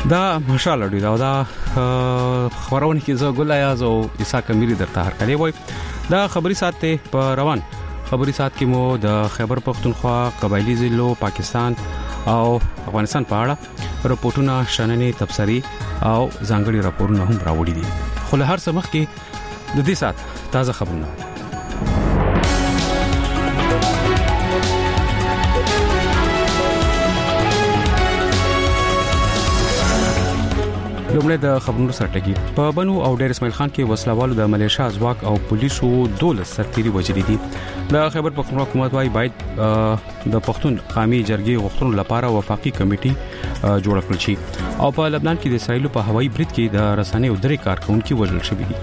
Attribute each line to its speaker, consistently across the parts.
Speaker 1: دا مشال اړ دا خبرونه کې زه ګل ایاز او عیسی کمیری درته هر کلی وای دا خبري ساته په روان خبري سات کې مو د خیبر پختونخوا قبایلی ضلعو پاکستان او افغانستان په اړه راپورټونه شننې تبصري او ځانګړي راپورونه هم راوړي دي خو له هر څه مخکې د دې سات تازه خبرونه لومړی د خبرونو سرټکی په بنو او ډیر اسماعیل خان کې وسلوالو د ملیشیا ځواک او پولیسو 12 سرتيري وژلي دي د خیبر پختونخوا حکومت وايي باید د پښتون قومي جرګې غوښتنو لپاره وفاقي کمیټي جوړ کړل شي او په لبنان کې د اسرایل په هوایي برید کې د رسنیو درې کارکونکو وژل شوي دي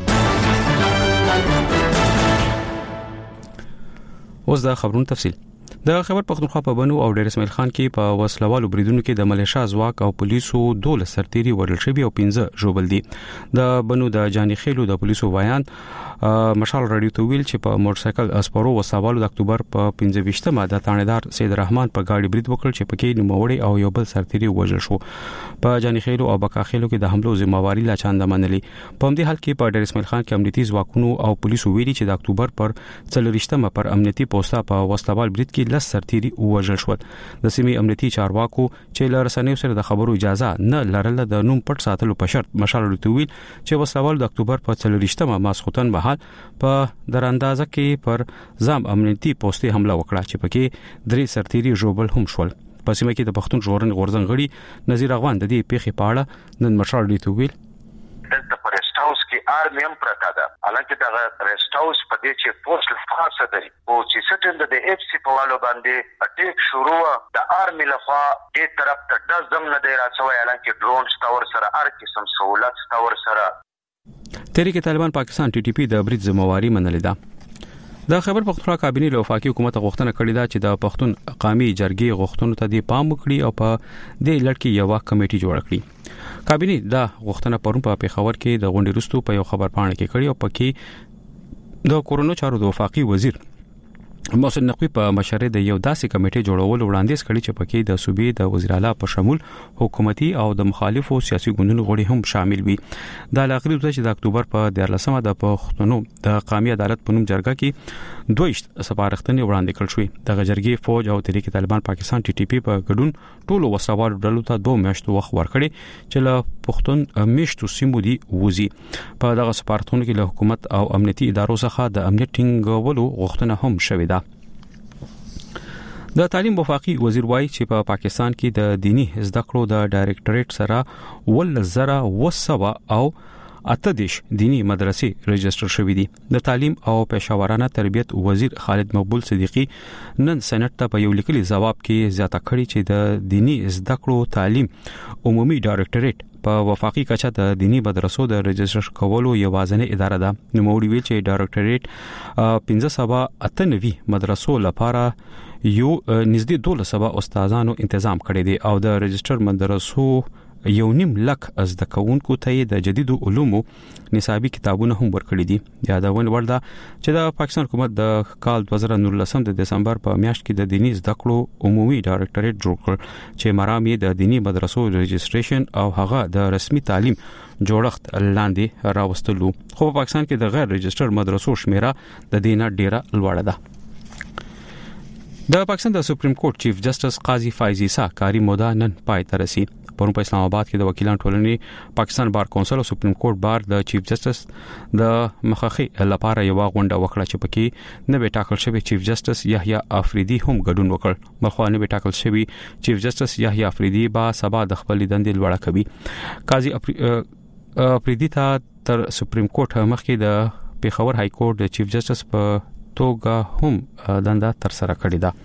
Speaker 1: اوس د خبرونو تفصیل د خیبر پختونخوا په بنو او ډیر اسماعیل خان کې په وسلوالو بریدونو کې د ملیشیا ځواک او پولیسو 12 سرتيري وژل شوي او 15 ژوبل دي د بنو د جاني خېلو د پولیسو وایان مشال رادیو ته ویل چې په موټر سایکل اسپورو وسلوالو د اکتوبر په 15مه د تانیدار سید رحمان په گاډي برید وکړ چې پکې نوموړی او یو بل سرتيري وژل شو په جاني خېلو او بکا خېلو کې د حملو ذمہواری لا چاند منلي په همدې حال کې په ډیر اسماعیل خان کې امنیتي ځواکونو او پولیسو ویلي چې د اکتوبر پر 4مه پر امنیتي پوسټه په وسلوال برید کې لس سرتيري وژل شو د سیمې امنیتي چارواکو چې لرسنیو سره د خبرو اجازه نه لرله د نوم پټ ساتلو په شرط مشال رادیو ویل چې وسلوال د اکتوبر په 4مه ماسختن بهال په دراندازه کې پر ځام امنیتي پوسټه حمله وکړه چې پکې درې سرتيري ژوبل هم شول په سیمه کې د پښتون ژغورنې غورځنګ غړي نذیر اغوان د دې پیښې په اړه نن مشال رادیو ویل
Speaker 2: دلته پر ریسټ هاوس کې آرمي هم پرتا ده حالانکه دا ریسټ هاوس په دې چې پوسټ خاصه ده او چې سټند د اف سی په والو باندې اټیک شروع د آرمي لخوا دې طرف ته د زم نه دی راځوي حالانکه ډرون ستور سره هر قسم سہولت ستور سره
Speaker 1: تحریک طالبان پاکستان ټي ټي پی د برید ذمہواری منلې ده د خیبر پختونخوا کابینه له وفاقي حکومت غوښتنه کړې ده چې د پښتون قومي جرګې غوښتنو ته د پام وکړي او په دې لړ کې یو کمیټي جوړ کړي کابینه دا غوښتنه پرون په پیښور کې د غونډې وروسته په یو خبر پاڼه کې کړې او پکې د کورونا چارو د وفاقي وزیر محسن نقوی په مشرۍ د یو داسې کمیټې جوړول وړاندیز کړي چې پکې د صوبې د وزیر اعلی په شمول حکومتي او د مخالفو سیاسي ګوندونو غړي هم شامل وي د اخري ورځ د اکتوبر په 14مه د پښتنو د قومي عدالت په نوم جرګه کې 22 سپارښتنې وړاندې کړل شوې د جرګې فوج او تحریک طالبان پاکستان ټي ټي پی په ګډون ټولو وسوالو ډلو ته 2 میاشتو وخت ورکړي چې له پښتون میشتو سیمو دی وزي په دغه سپارښتنو کې له حکومت او امنیتي ادارو څخه د امنیت ټینګولو غوښتنه هم شوې ده د تعلیم وفاقي وزیر وایي چې په پاکستان کې د دینی زده کړو د ډایریکټریټ سره 1,200 او 18 دینی مدرسې رجسټر شوې دي د تعلیم او پېښورانه تربیت وزیر خالد مقبول صدیقی نن سېنات ته په یو لیکلي جواب کې زیاته کړې چې د دینی زده کړو تعلیم عمومي ډایریکټریټ په وفاقي کچه د دینی مدرسو د رجسټر کولو یوازینی اداره ده نوموړي ویل چې ډایریکټریټ 1598 مدرسو لپاره یو نږدې 1200 استادانو تنظیم کړی دی او د رجسټر مدرسو 1.5 لک زده کوونکو ته د جديدو علومو نصابي کتابونه هم ورکړي دي یادونه ورده چې د پاکستان حکومت د کال 2019 د دسمبر په میاشت کې د دینی زده کړو عمومي ډایریکټریټ جوړ کړ چې مرامي د دینی مدرسو رجسټریشن او هغه د رسمي تعلیم جوړښت لاندې راوستلو خو په پاکستان کې د غیر رجسټر مدرسو شمیره د دینه ډیره لوړه ده د پاکستان د سپریم کورټ چیف جسټس قاضي فایز عیسی کاری موده نن پای ته رسید پرون په اسلام آباد کې د وکیلان ټولنې پاکستان بار کونسل او سپریم کورټ بار د چیف جسټس د مخخي لپاره یو غونډه وکړه چې پکې نه به ټاکل شوی چیف جسټس یحیی افریدي هم ګډون وکړ مخوانه به ټاکل شوی چیف جسټس یحیی افریدي با سبا د خپل دندې لوړه کوي قاضي افریدي ته تر سپریم کورټ مخکې د پیښور های کورټ د چیف جسټس په توګه هم دنده تر سره کړې ده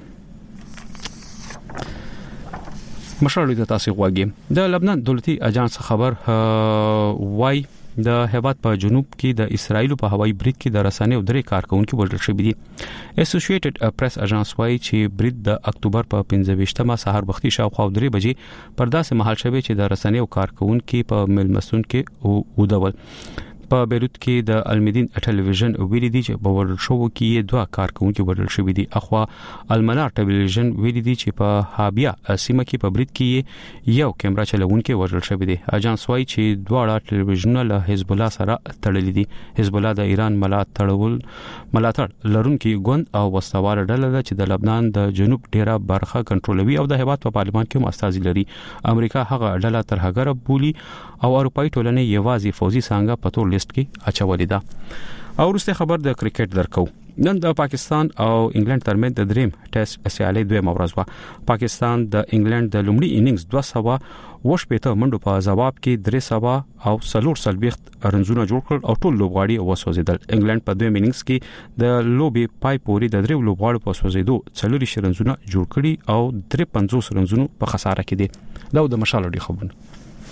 Speaker 1: مشرلو د تاسو غواګي د لبنان دولتي اجانس خبر وای د هیواد په جنوب کې د اسرایل په هوایي برید کې د رسنیو درې کارکونکو وژل شوي دي اسوسییټډ پریس اجانس وای چې برید د اکتوبر په 15مه سهار وختي شاوخوا 3 بجې پر داسې مهال شوی چې د رسنیو کارکونکو په ملمسون کې ودول په بیروت کې د المدین ټلویزیون ویلي دی چې په ورل شو کې دوه کارکونکو ورل شوې دي. اخوا المنار ټلویزیون ویلي دی چې په هابیا سیمه کې په برید کې یو کیمرا چلوونکی ورل شوې دي. اجانس وايي چې دواړه ټلویزیونونه له حزب الله سره تړلي دي. حزب الله د ایران ملاتړ لرونکي ګوند او وسوال ډله ده چې د لبنان د جنوب ډیره برخه کنټرولوي او د هیواد په پارلمان کې مستازي لري. امریکا هغه ډله تر هغه بولی او اروپאי ټولنې یوازې فوزي څنګه په تور لیست کې اچولې ده. او وروسته خبر د کرکټ درکو. نن د پاکستان او انګلند ترمنځ د دریم ټیسټ سیالي دوه ورځ وا. پاکستان د انګلند د لومړي اننګز 200 منډو په جواب کې 300 او 440 رنزونه جوړ کړل او ټول لوبغاړي وسوځیدل. انګلند په دویم اننګز کې د لوبي پای پوري د درو لوبغاړو په وسوځیدو 40 رنزونه جوړ کړي او 53 رنزونه په خساره کې دي. دا د مشال لري خبرونه.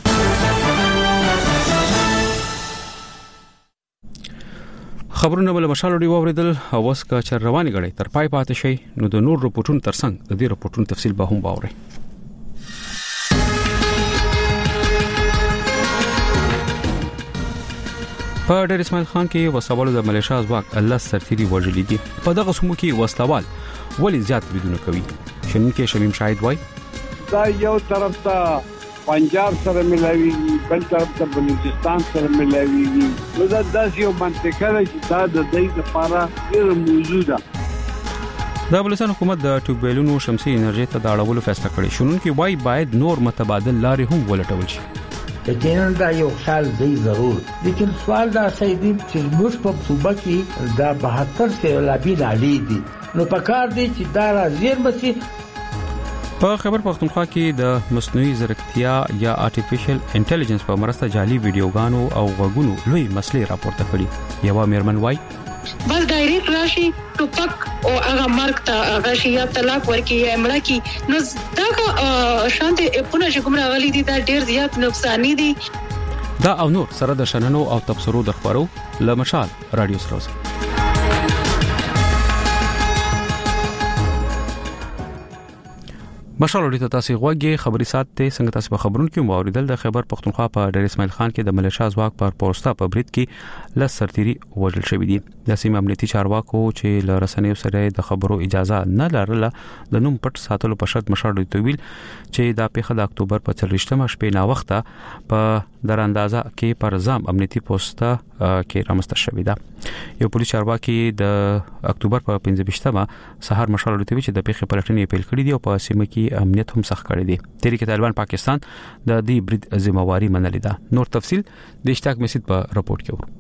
Speaker 1: خبرونه بل مشال دی ووریدل او وسکه چر رواني غړي تر پای پاتې شي نو د نور رپورټونو ترڅنګ د دې رپورټونو تفصیل به هم باوري. په ډېر اسماعیل خان کې وسوالو د ملیشیا ځواک الله سرتيري وژلي دي. په دغه سمو کې وسلوال ولې زیات بریدونه کوي. شنونکو شمیم شاهد وای
Speaker 3: دا یو طرف ته پنجاب سره ملاوي بل طرف ته بلوچستان سره ملاوي نو دا داسې یو منطقه ده چې دا د دې لپاره ډېر موضوع ده.
Speaker 1: د بلوچستان حکومت د ټیوبویلونو شمسي انرژي ته د اړولو فیصله کړې. شنونکو وای باید نور متبادل لارې هم ولټول شي.
Speaker 4: یقینا دا یو خیال دی ضرور لیکن سوال دا سیدی چې موږ په صوبه کې دا 72 سیلابي نالې دي نو پکار دی چې دا راځي مسي.
Speaker 1: په خبر پښتونخوا کې د مصنوعي ځیرکتیا یا آرټیفیشل انټيليجنس په مرسته جعلي ویډیوګانو او غوګونو لوی مسلې راپورته کړي. یو میرمن وای
Speaker 5: بس ډایرکټ راشي ټوپک او هغه مرګ ته هغه شی یا طلاق ورکی یا مړه کی نو دا شانته په نشه کوم راغلي دي دا ډیر زیات نقصان دي.
Speaker 1: دا او نور سره د شننو او تبصرو د خبرو لمشال رادیو سروس. مشال ورته تاسو غوږی خبري سات ته څنګه تاسو په خبرونو کې موریدل د خبر پښتونخوا په ډېر اسماعیل خان کې د ملیشیا ځواک پر پوسټا په برید کې لس سرتيري وژل شوی دي. د سیمه امنیتي چارواکو چې لرسنیو سره د خبرو اجازه نه لرله د نوم پټ ساتلو په شرط مشال ورته ویل چې د پیښه د اکتوبر په 30مه شپې نا وخته په دراندازه کې پر ځام امنیتي پوسټا کې رامسته شوی ده. یو پولیس چارواکي د اکتوبر په 15مه سهار مشال ورته ویل چې د پیښې پلټنې پیل کړې دي او په سیمه کې امنیت هم سخت کړی دی. تحریک طالبان پاکستان د دې برید ذمہواری منلې ده. نور تفصیل د اشتاق مسجد په رپورت کې ورو.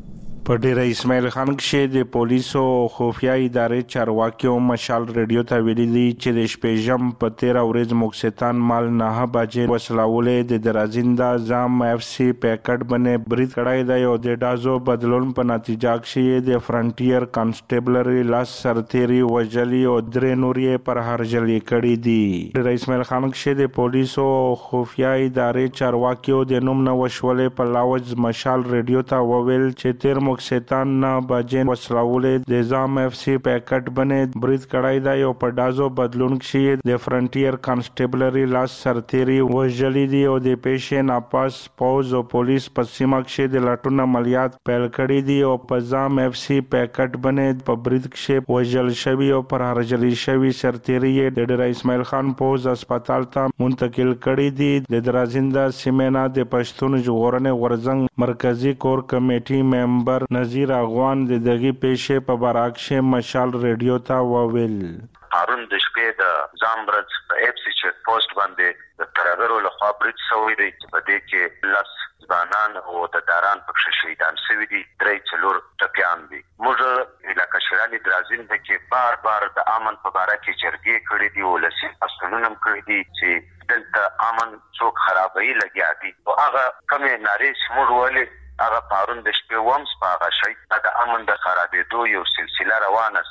Speaker 6: په ډیر اسماعیل خان کې د پولیسو خفیه ادارې چارواکیو مشال ریډیو ته ویلي دي چې د شپږم په 13 ورځ مکستان مال نه بجې وسلولې د درازیندا ځام اف سی پیکټ باندې برید کړای دی او د دازو بدلون په نتیجه کې د فرنټیر کانسټیبلری لاس سرتيري وجلی او درې نورې پر هرجلی کړی دي. ډیر اسماعیل خان کې د پولیسو خفیه ادارې چارواکیو د نوم نه وشولې په لاوج مشال ریډیو ته وویل چې تیر مکستان نه بجې وسلولې د ځام اف سی پیکټ باندې برید کړای دی او په دازو بدلون کې د فرنټیر کانسټیبلری لاس سرتيري وجلی دي او د پیښې ناپاس پوز او پولیس په سیمه کې د لټون عملیات پیل کړی دي او په ځام اف سی پیکټ باندې په برید کې وجل شوی او پر هرجلی شوی سرتيري د ډیر اسماعیل خان پوز هسپتال ته منتقل کړی دي. د درازیندا سیمه د پښتون ژغورنې غورځنګ مرکزی کور کمیټي ممبر نذیر اغوان د دغه پیښې په برعکس مشال ریډیو ته وویل
Speaker 2: پرون د شپې د زامبرز په اف سی چک پوسټ باندې د ترغرو له خوا برید شوی دی چې په دې کې لس ځوانان او د داران په شهیدان شوي دي 3-4 ټپيان دي. موږ علاقه شرالي درازین د کې بار د امن په اړه کې چرګې کړې دي او لسی اصلونم کړې دي چې دلته امن څوک خرابوي لګیا دي او هغه کومه نارې سمور ولې هغه پرون د شپې ومس په هغه شي د امن د خرابېدو یو سلسله روانه سپه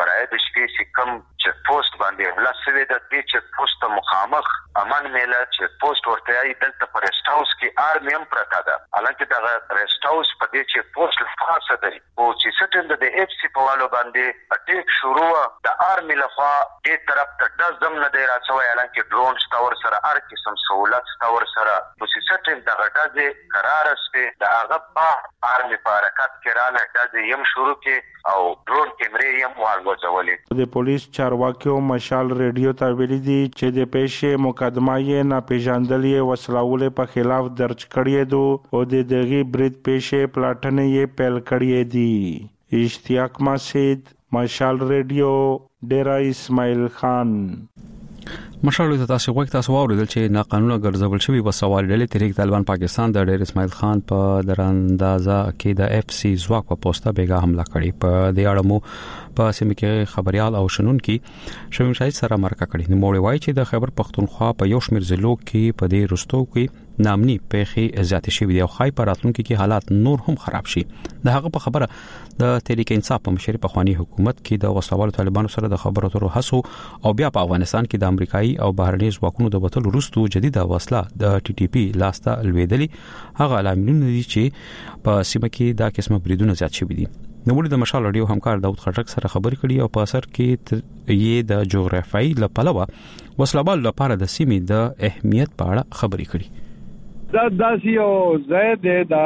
Speaker 2: برای د شپې سکم چک پوسټ باندې حمله شوې ده. د چک پوسټ مخامخ امان میله چک پوسټ ورته ای دلته پر ریسټ هاوس کې آرمي هم پرتا ده. حالانکه دا ریسټ هاوس په دې چک پوسټ لخوا دی او چې ستند د اف سی په والو باندې اټیک شروع د آرمي لخوا دې طرف ته د زم نه دی راځوي. حالانکه ډرون ستور سره هر قسم سہولت ستور سره په ستند د غټه قرار سپه د هغه په آرمي په حرکت کې رااله د یم شروع کې او ډرون کیمرې هم والوځولې.
Speaker 6: د پولیس چارواکیو مشال ریډیو ته ویلي دي چې د پیښې مقدمه یې ناپېژندلې وسلواله په خلاف درج کړې ده او د دغه برید پیښې پلاټنې یې پیل کړې دي. اشتیاق مسجد، مشال ریډیو، ډیرا اسماعیل خان.
Speaker 1: مشال ته تاسو وخت تاسو اوریدل چې ناقانونه ګرځول شوی وسوال ډلې تحریک طالبان پاکستان د ډیر اسماعیل خان په دراندازه کې د اف سی ځواک په پوسټه بیګا حمله کړې. په دې اړه مو په سیمه کې خبريال او شنن کې شوم شاهد سره مرکه کړې. نو موړي وایي چې د خیبر پختونخوا په یو شمېر ضلعو کې په دې رستو کې نامني پیښې زیاتې شوې دي او خای په راتلونکو کې حالات نور هم خراب شي. د هغه په خبره د تحریک انصاف په مشر په خواني حکومت کې د وسوال طالبانو سره د خبرو اترو هڅو او بیا په افغانستان کې د امریکایي او بهرني ځواکونو د وټل وروسته جديده وسله د ټي ټي پی لاسته لویدلې. هغه علامتونه دي چې په سیمه کې دا قسمه بریدونه زیات شوي دي. نو موږ د مشال رادیو همکار داود خټک سره خبرې کړې او په اثر کې یې د جغرافیایي لپلوه وسلوال لپاره د سیمې د اهمیت په اړه خبرې کړې.
Speaker 3: دا داسې یو زید دا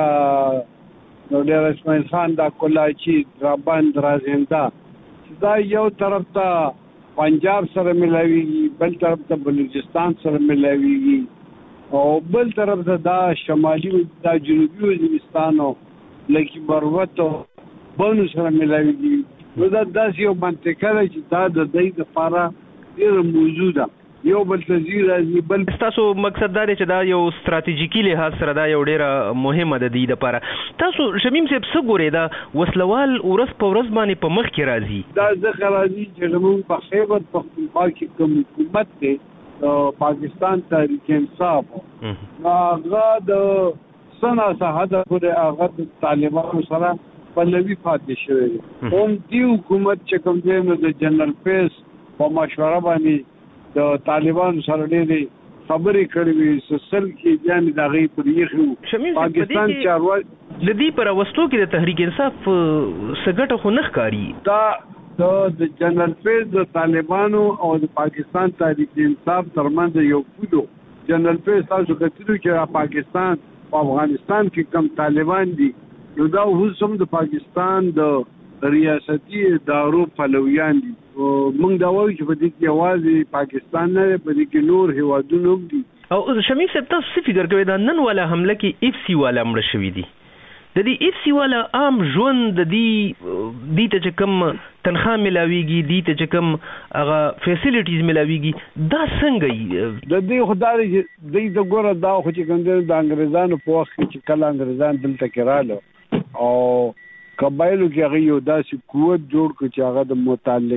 Speaker 3: ډیر اسماعیل خان دا کولاچی رابند رازنده دا یو طرف ته پنجاب سره ملاویږي، بل طرف ته بلوچستان سره ملاویږي او بل طرف ته دا شمالي دا جنوبي وزیرستان او لکه مروت او بونو سره ملاویږي. نو دا داسې یو منطقه ده چې دا د دې لپاره ډېر موجوده یو بل تزیر راځي. بل
Speaker 7: تاسو مقصد دا دی چې دا یو ستراتیژیکي لحاظ سره دا یو ډیره مهمه ده د لپاره. تاسو شمیم صاحب څه ګورئ دا وسلوال ورځ په ورځ باندې په مخ کې راځي؟ دا
Speaker 3: ځکه راځي چې زموږ په خیبر پختونخوا کې کوم حکومت دی پاکستان تحریک انصاف هغه د سنا صحه پورې هغه د طالبانو سره پلوي پاتې شوی هم دی. حکومت چې کوم دی نو د جنرال پیس په مشوره باندې د طالبان سره ډېرې خبرې کړې وي سل کې ځان د غي پر یخو پاکستان چارواکي
Speaker 7: د دې پر وستو کې د تحریک انصاف سګټه خو نه ښکاری.
Speaker 3: دا د جنرال پیس د طالبانو او د پاکستان تحریک انصاف ترمنځ یو پولو جنرال پیس تاسو کتلو چې پاکستان او افغانستان کې کم طالبان دي نو دا هم د پاکستان د ریاستي ادارو پلویان دي. موږ دا وایو چې په دې کې یوازې پاکستان نه په دې کې نور هیوادونه هم دي.
Speaker 7: او شمیم صاحب تاسو څه فکر کوئ دا نن والا حمله کې اف سی والا مړ شوی دي؟ د دې اف سی والا عام ژوند د دې ته چې کوم تنخواه ملاویږي دې ته چې کوم هغه فیسیلیټیز ملاویږي دا څنګه
Speaker 3: د دې خدای دې د ګوره دا خو چې کوم د انګريزانو په وخت کې چې کله انګريزان دلته کې رااله او قبایلو کې هغه یو داسې قوت جوړ کړ چې هغه د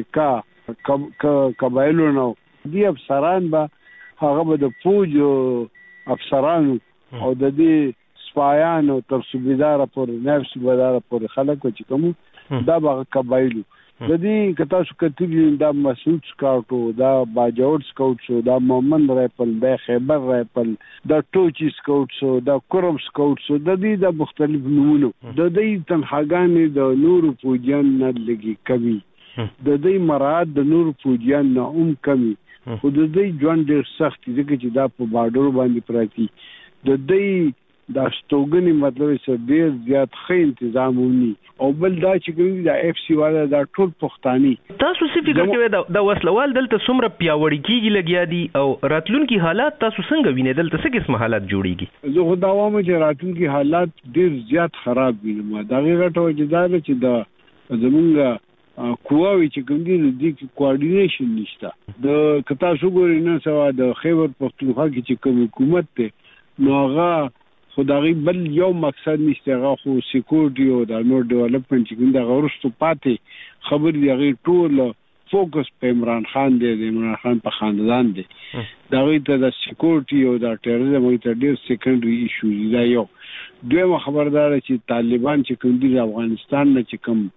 Speaker 3: متعلقه قبایلو نو دي افسران به هغه به د فوج افسرانو او د دې سپایانو تر صوبیدار پورې نفس صوبیدار پورې خلک چې کوم دا به قبایلو د دې کتا شو کتلی دا مسعود سکاوټو دا باجوړ سکاوټ شو دا مومن رایفل دا خیبر رایفل دا ټوچی سکاوټ شو دا کورم سکاوټ شو د دې د مختلف نمونو د دې تنخواګانې د نورو فوجیان نه لګي کوي د دې مراد د نورو فوجیان نه کمی خو د دې ژوند ډېر سخت دي چې دا په بارډر باندې پراتی د دې دا ستوګنی مطلب چې ډیر زیات ښه تنظیم ونی او بل دا چې کوي دا اف سی والا دا ټول پښتاني.
Speaker 7: تاسو څه فکر کوئ دا وسلوال دلته څومره پیاوړی کیږي لګیا دي او راتلونکي حالات تاسو څنګه وینئ دلته څه قسم حالات جوړیږي؟
Speaker 3: زه خو دا وایم چې راتلونکي حالات ډیر زیات خراب وینم. دا غیرته وجدار چې دا زمونږ قواوی چې کوم دي د کوارډینیشن نشته د کتا شو ګوري نه سوا د خیبر پختونخوا کې چې کوم حکومت ته نو هغه خدای بل یو مقصد نشته هغه خو سکیورټي او د نور ډیولپمنٹ چې کوم د غورستو پاتې خبر دی هغه ټول فوکس په عمران خان دی د عمران خان په خاندان دی دا غي ته د سکیورټي او د ټیرریزم او ته ډیر سیکنډري ایشو دی. یو دویمه خبردار چې طالبان چې کوم دي افغانستان نه چې کوم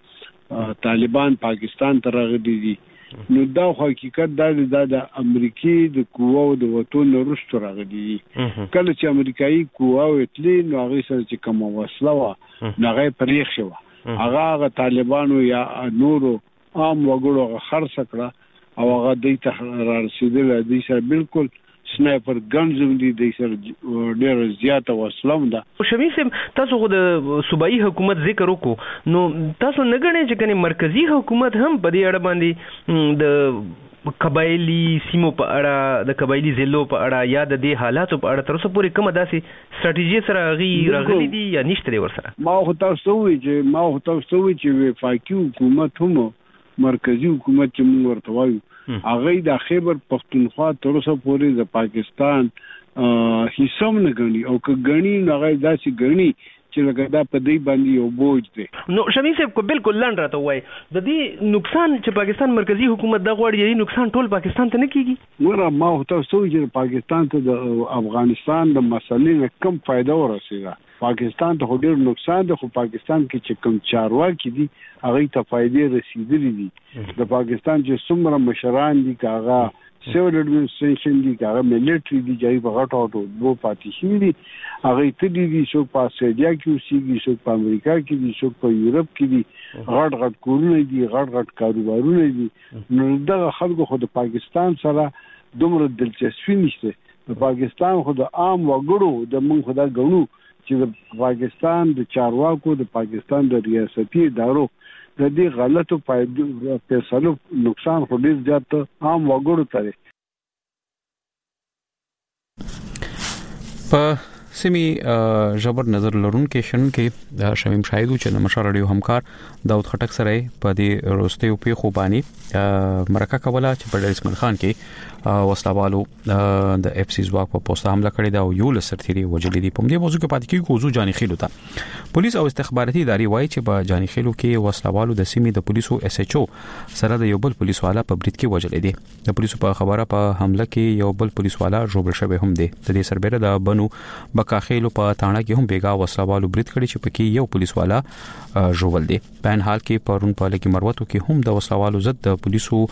Speaker 3: طالبان پاکستان ته راغلي دي نو دا حقیقت دا د امریکای د قواو د وټون وروسته راغلي دي کله چې امریکایي قواو اتلی نو هغه سره چې کوم وسله وا هغه پریښ شو هغه طالبانو یا نورو عام وګړو خرڅ کړه او هغه د ته رسیدل دي سره بالکل سنایپر ګنز دي د سره ډېر زیاته وسلم ده
Speaker 7: شمیم صاحب تاسو خو د صوبایي حکومت ذکر وکړو نو تاسو نه غواړئ چې کني مرکزی حکومت هم په دې اړه باندې د قبایلی سیمو په اړه د قبایلی ضلعو په اړه یا د دې حالاتو په اړه تر اوسه پورې کومه داسې ستراتیژي سره راغلي دي یا نشته دی ورسره
Speaker 3: ما خو تاسو وی چې وفاقي حکومت هم مرکزی حکومت چې موږ ورته وایو هغه د خیبر پختونخوا تر اوسه پورې د پاکستان هیڅ نه غني او که غني هغه داسې غني چې لکه دا په دې باندې یو بوج دی
Speaker 7: نو شمیم صاحب کو بالکل لاند راته وای د دې نقصان چې پاکستان مرکزی حکومت دا غواړي یی نقصان ټول پاکستان ته نه کیږي
Speaker 3: نور ما تاسو چې پاکستان ته د افغانستان د مسلې کم فائدہ ورسېږي پاکستان ته ډېر نقصان ده خو پاکستان کې چې کوم چارواکي دي هغه ته فائدې رسیدلې دي د پاکستان چې څومره مشران دي کاغه سیول ایڈمنسټریشن دي کاغه ملټری دي چې په غټو وو پاتې شي دي هغه ته دي څو په استرالیا کې اوسېږي څو په امریکا کې دي څو په یورپ کې دي غټ کورونه دي غټ کاروبارونه دي نو دغه خلکو خو د پاکستان سره دومره دلچسپي نشته د پاکستان خو د عام وګړو د مونږ خدا غنو چې د پاکستان د چارواکو د پاکستان د ریاستي ادارو د دې غلطو فیصلو نقصان خو ډیر زیات عام وګړو ته دی
Speaker 1: په سیمي جبر نظر لرونکو شنن کې شمیم شاهدو چې د مشر رادیو همکار داود خټک سره په دې روستي په خو باندې مرکه کوله چې په اسمن خان کې وسلوالو د اف سی ځواک په پوسټ حمله کړې ده او یو لسرتيري وجلې دي په دې موضوع کې پاتې کیږي کوزو جاني خېلو ته پولیس او استخباراتي ادارې وایي چې په جاني خېلو کې وسلوالو د سیمې د پولیسو اس ایچ او سره د یو بل پولیس والا په برید کې وجلې دي د پولیسو په خبره په حمله کې یو بل پولیس والا جوړ شوی هم دی د دې سربېره د بنو بکاخېلو په تاڼه کې هم بیګا وسلوالو برید کړي چې پکې یو پولیس والا جوړول دي په ان حال کې پرون په لکه مروتو کې هم د وسلوالو ضد د پولیسو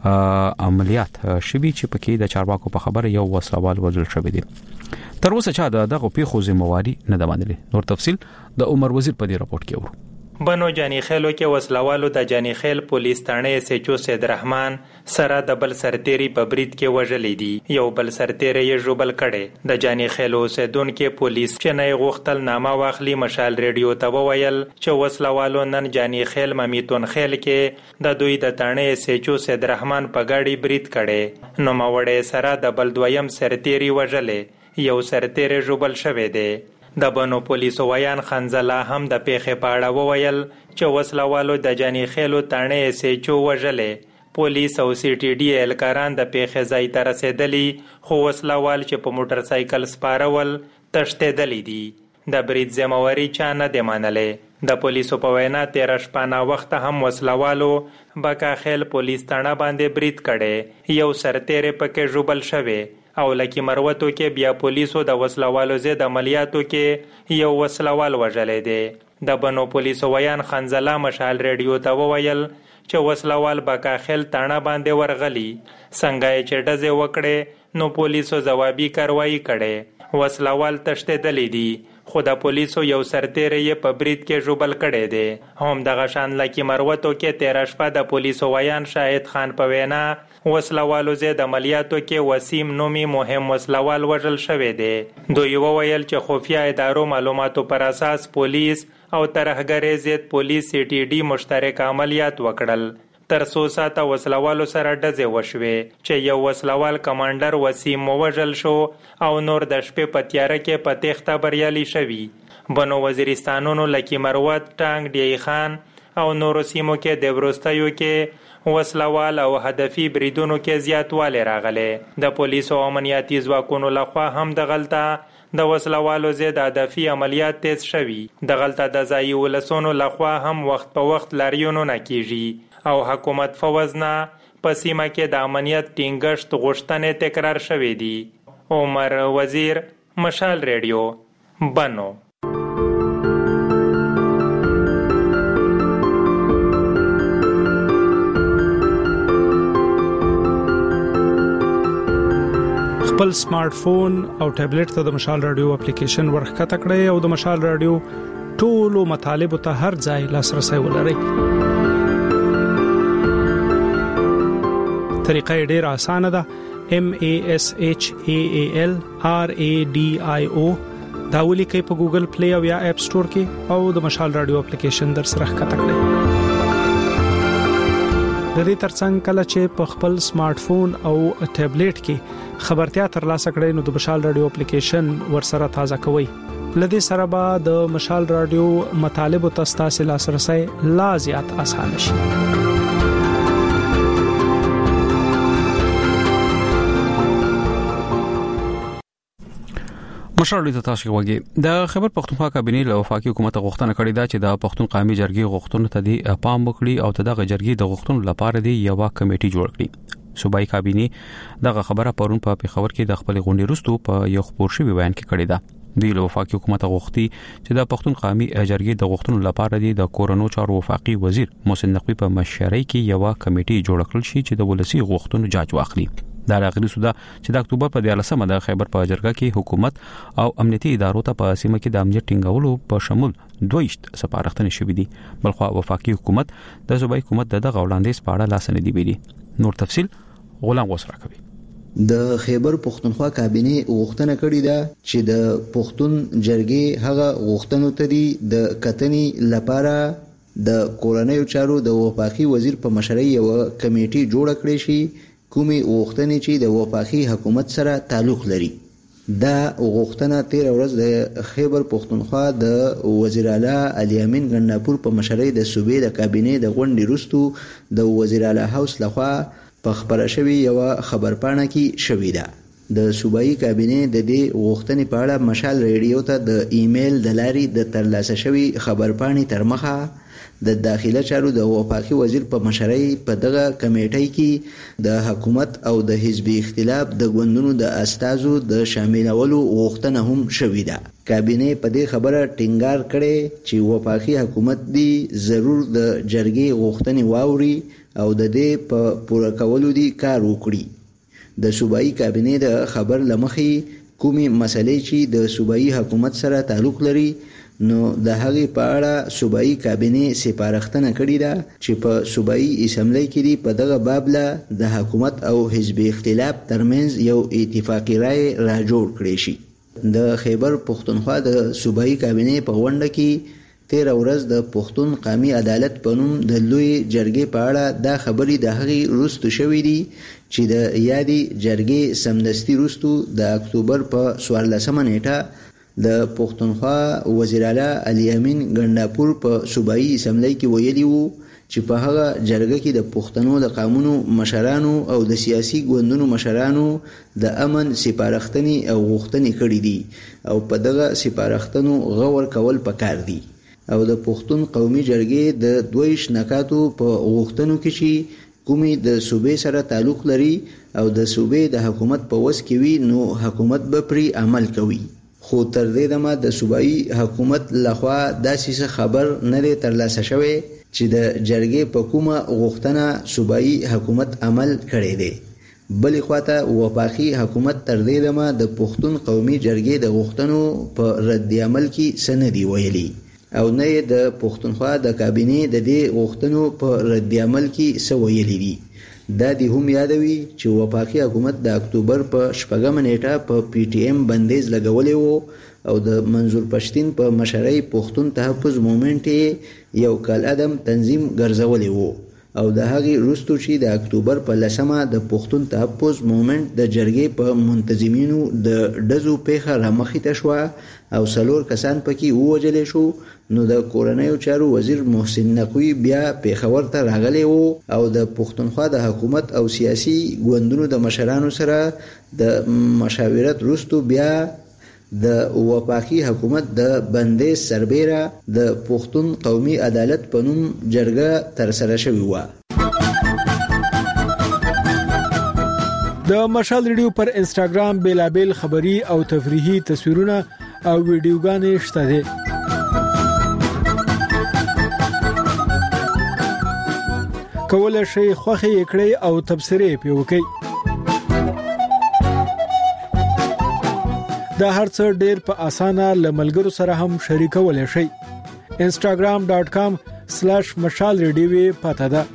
Speaker 1: عملیات شوي چې پکې د چارواکو په خبره یو وسلوال وژل شوی دی تر اوسه چا دغه پیښو ذمہواری نه ده منلې نور تفصيل د عمر وزیر په دې راپورټ کې ورو
Speaker 8: بنو جانی خیلو کې وسلوالو د جانی خیل پولیس تانه سچو سید رحمان سره د بل سرتيري په برید کې وژلې دي یو بل سرتيري یې جوبل کړي د جانی خیلو سیدون کې پولیس چې نه غوښتل نامه واخلي مشال ریډیو ته وویل چې وسلوالو نن جانی خیل ممیتون خیل کې د دوی د تانه سچو سید رحمان په گاډي برید کړي نو ماوړې سره د بل دویم سرتيري وژلې یو سرتيري جوبل شوی دی د بنو پولیسو ویان خنزله هم د پیښې په اړه وویل چې وسلوالو د جانی خیلو تانه سچو وژلې پولیس او سی ټي ډي الکاران د پیښې ځای ته رسیدلی خو وسلوال چې په موټر سایکل سپارول تښتېدلی دي د برید ذمہواری چا نه دی منلې د پولیسو په وینا 13 شپه وخت هم وسلوالو بکاخیل پولیس تانه باندې برید کړي یو سرتيري پکې جوبل شوی او لکه مروتو کې بیا پولیسو د وسلوالو زید عملیاتو کې یو وسلوال وژلې دي د بنو پولیسو ویان خنزله مشال ریډیو ته وویل چې وسلوال بکاخیل تانه باندې ورغلی څنګه چې ډزې وکړي نو پولیسو جوابي کاروایی کړي وسلوال تښتېدلی دي خو د پولیسو یو سرتيري په برید کې جوبل کړي دي هم د غشان لکه مروتو کې 13 شپه د پولیسو ویان شاهد خان په وینا وسلوالو زید عملیاتو کې وسیم نومي مهم وسلوال وژل شوی دی دوی وویل چې خفیه ادارو معلوماتو پر اساس پولیس او ترهګری زید پولیس سی ټي ډي مشترک عملیات وکړل تر څو ساته وسلوالو سره ډزې وشوې چې یو وسلوال کمانډر وسیم وژل شو او نور د شپې په تیاره کې په تخته بریالي شوي بنو وزیرستانونو لکه مروت ټانګ ډی خان او نورو سیمو کې د وروستیو کې وسلوال او هدفي بریدونو کې زیاتوالی راغلی د پولیسو او امنیتي ځواکونو لخوا هم د غلطه د وسلوالو ضد هدفي عملیات تیز شوي د غلطه د ځایي ولسونو لخوا هم وخت په وخت لاریونونه کیږي او حکومت فوزنا په سیمه کې د امنیت ټینګښت غوښتنې تکرار شوې دي عمر وزیر مشال ریډیو بنو
Speaker 9: خپل سمارټ فون او ټابلیټ ته د مشال رادیو اپلیکیشن ورخکته کړئ او د مشال رادیو ټولو مطالب ته هر ځای لاسرسي ولرئ. طریقه ډېر اسانه ده. MASHALRADIO دا ولیکئ په ګوګل پلی او یا اپ سٹور کې او د مشال رادیو اپلیکیشن در سره ښکته کړئ. د دې ترڅنګ کله چې په خپل سمارټ فون او ټابلیټ کې خبرتیا ترلاسه کړئ نو د مشال رادیو اپلیکیشن ورسره تازه کوئ. لدې سره به د مشال رادیو مطالب او تاسو لاسرسي لا زیات آسان شي.
Speaker 1: مشرړی ته تاسو وګورئ د خبر پښتونخوا کابینه له وفاقي حکومت غوښتنه کړې ده چې د پښتون قومي جرګې غوښتنو ته د پام وکړي او دغه جرګې د غوښتنو لپاره د یو کمیټي جوړ کړي. صوبایي کابینه دغه خبره پرون په پیښور کې د خپل غونډې وروسته په یو خبر شوی بیان کې کړې ده. د وفاقي حکومت غوښتي چې د پښتون قومي جرګې د غوښتنو لپاره د کورونو چارو وفاقي وزیر محسن نقوی په مشرۍ کې یو کمیټي جوړ کړل شي چې د ولسی غوښتنو جاج واخلي. دا راغلی سودا چې د اکتوبر په 14مه د خیبر په جرګه کې حکومت او امنیتي ادارو ته په سیمه کې د امنیت ټینګولو په شمول 22 سپارښتنې شوې دي. بلخو وفاقي حکومت د صوبایي حکومت دغه وړاندیز په اړه لاس نه دی ویلي. نور تفصيل غلام غوسره کوي.
Speaker 10: د خیبر پښتونخوا کابینه غوښتنه کړې ده چې د پښتون جرګې هغه غوښتنو ته دي د کتنې لپاره د کورنیو چارو د وفاقي وزیر په مشرۍ یو کمیټي جوړ کړي شي کومي غوښتنې چې د وفاقي حکومت سره تعلق لري. دا غوښتنه 13 ورځ د خیبر پښتونخوا د وزیر اعلی علي امین ګنداپور په مشرۍ د صوبې د کابینه د غونډې وروسته د وزیر اعلی هاوس لخوا په خبره شوی یو خبرپاڼه کې شوې ده. د صوبایي کابینه د دې غوښتنې په اړه مشال ریډیو ته د ایمیل د لارې د ترلاسه شوی خبرپاڼې تر مخه د داخله چارو د وفاقي وزیر په مشرۍ په دغه کمیټې کې د حکومت او د حزبي اختلاف د ګوندونو د استازو د شاملولو غوښتنه هم شوې ده. کابینه په دې خبره ټینګار کړي چې وفاقي حکومت دی ضرور د جرګې غوښتنې واوري او د دې په پوره کولو دی کار وکړي. د صوبایي کابینه د خبر لمخې کومي مسلې چې د صوبایي حکومت سره تعلق لري نو د هغې په اړه صوبایي کابینه سپارښتنه کړې ده چې په صوبایي اسمبلی کې په دغه باب له د حکومت او حزب اختلاف ترمنځ یو اتفاقی رائے را جوړ کړي شي. د خیبر پښتونخوا د صوبایي کابینه په غونډه کې 13 ورځ د پښتون قومي عدالت په نوم د لوی جرګې په اړه دا خبرې د هغې وروسته شوې دي چې د یادې جرګې سمدستي وروسته د اکتوبر په 14مه نیټه د پښتونخوا وزیر اعلی علي امین ګنداپور په صوبایي اسمبلی کې ویلي وو چې په هغه جرګه کې د پښتنو د قومونو مشرانو او د سیاسي ګوندونو مشرانو د امن سپارښتنې او غوښتنې کړې دي او په دغه سپارښتنو غور کول پکار دي او د پښتون قومي جرګې د 22 نکاتو په غوښتنو کې چې کومي د صوبې سره تعلق لري او د صوبې د حکومت په وس کې وي نو حکومت به پرې عمل کوي. خو تر دې دمه د صوبایي حکومت لخوا داسې خبر نه دی ترلاسه شوی چې د جرګې په کومه غوښتنه صوبایي حکومت عمل کړی دی. بلې خواته وفاقي حکومت تر دې دمه د پښتون قومي جرګې د غوښتنو په رد عمل کې څه نه دی ویلي او نه د پښتونخوا د کابینې د دې غوښتنو په رد عمل کې څه ویلي دي. دا دی هم یادوي چې وفاقي حکومت د اکتوبر په 4مه نیټه په پی ټی ایم بندیز لګولې وو او د منظور پښتين په مشرۍ پښتون تحفظ موومېنټ یو کال ادم تنظیم ګرځولې وو او د هغې وروسته چې د اکتوبر په 10مه د پښتون تحفظ موومېنټ د جرګې په منتظمینو د ډزو پیښه رامخې ته شوه او 4 کسان پکې ووژل شو نو د کورنیو چارو وزیر محسن نقوی بیا پیښور ته راغلی وو او د پښتونخوا د حکومت او سیاسي ګوندونو د مشرانو سره د مشاورت وروسته بیا د وفاقي حکومت د بندیز سربیره د پښتون قومي عدالت په نوم جرګه ترسره شوې وه.
Speaker 9: د مشال ریډیو پر انسټاګرام بیلابل خبری او تفریحي تصویرونه او ویډیوګانې شته دي. کولای شئ خوښه یې کړئ او تبصرې پې وکړئ. دا هرڅ ډیر په اسانه لملګرو سره هم شریکولای شئ. instagram.com/مشال ریډیو پته ده.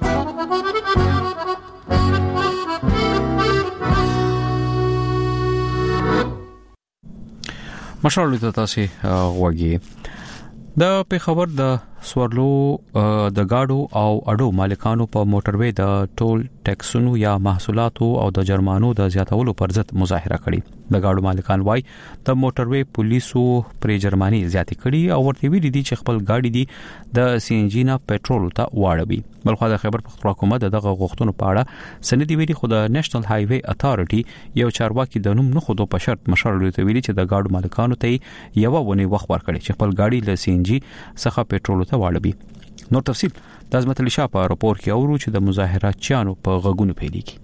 Speaker 1: مشال ته تاسو غوږی د پیښور د سورلو د گاډو او اډو مالکانو په موټروي د ټول ټیکسونو یا محصولاتو او د جرمانو د زیاتولو پر ضد مظاهره کړې. د گاډو مالکان وايي د موټروي پولیسو پر جرماني زیاتې کړي او ورته ویلي دي چې خپل گاډي دي د سی ان جی نه پېټرول ته واړوي. بلخو د خیبر پختونخوا حکومت دغه غوښتنو په اړه سندې ویلي، خو د نېشنل های وی اتارټي یو چارواکي د نوم نه خودو په شرط مشر لوي ته ویلي چې د گاډو مالکانو ته یو ونی وخت ورکړي چې خپل گاډي له سی ان جی څخه پېټرول ته واړوي. نور تفصيل د عظمت علي شاه په راپور کې اورو چې د مظاهراتچیانو په غږونو پیلېږي.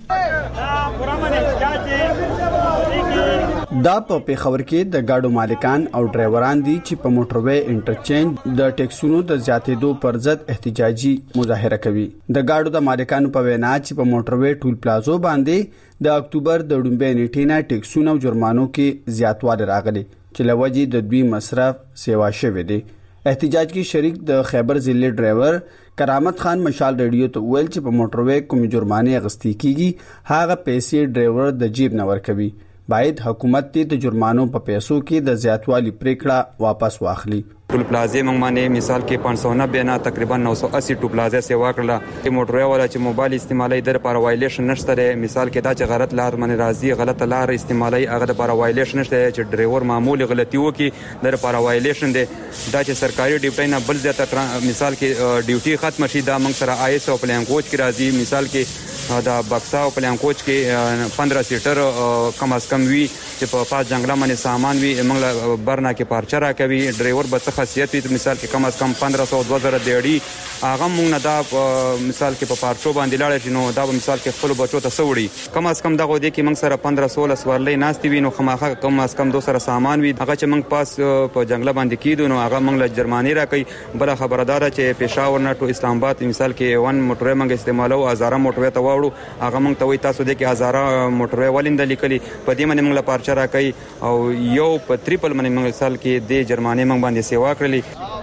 Speaker 11: دا په پیښور کې د گاډو مالکان او ډرایوران دي چې په موټروي انټرچینج د ټیکسونو د زیاتېدو پر ضد احتجاجي مظاهره کوي. د گاډو د مالکانو په وینا چې په موټروي ټول پلازو باندې د اکتوبر د 2 نیټې نه ټیکسونو او جرمانو کې زیاتوالی راغلي چې لوجې د دوی مصرف سیوا شوه دي. احتجاج کې شریک د خیبر ضلع ډرایور کرامت خان مشال ریډیو ته ویل چې په موټروي کوم جرمانه اغستې کیږي هغه پیسې ډرایور د جیب نه ورکوي. باید حکومت ته د جرمانو په پیسو کې د زیاتوالي پریکړه واپس واخلي.
Speaker 12: ټول پلازې موږ باندې مثال کې 590 نه تقریبا 980 ټول پلازې سیوا کړله. موټروي والا چې موبایل استعمالي در پر وایلیشن نشته، مثال کې دا چې غلط لار باندې راځي، غلط لار استعمالي هغه د پر وایلیشن نشته، چې ډرایور معمولی غلطي وکي در پر وایلیشن دی. دا چې سرکاري ډیوټي نه بل ځای ته مثال کې ډیوټي ختم شي، دا موږ سره آی اس او پلان کوچ کې راځي. مثال کې دا بکسا او پلان کوچ کې 15 سیټر کم از کم وی چې په پاس جنگلا باندې سامان وی موږ برنا کې پارچه را کوي. ډرایور به څه خاصیت وي، مثال کې کم از کم 1500-2000 دیړي هغه موږ نه دا مثال کې په پارچو باندې لاړ شي، نو دا مثال کې خپل بچو ته سوړي کم از کم دغه دی کې موږ سره 1516 سوارلې ناشتي وي، نو خماخه کم از کم 200 سامان وي هغه چې موږ پاس په جنگلا باندې کیدو، نو هغه موږ له جرماني را کوي. بل خبردار چې پېښور نه ټو اسلام آباد مثال کې ون موټر موږ استعمالو، هزاره موټر ته واوړو، هغه موږ ته وي تاسو د کې هزاره موټر ولینده لیکلي په دې باندې موږ له پارچه را کوي او یو په ټریپل باندې موږ مثال کې د جرماني موږ باندې سیوا کړلې.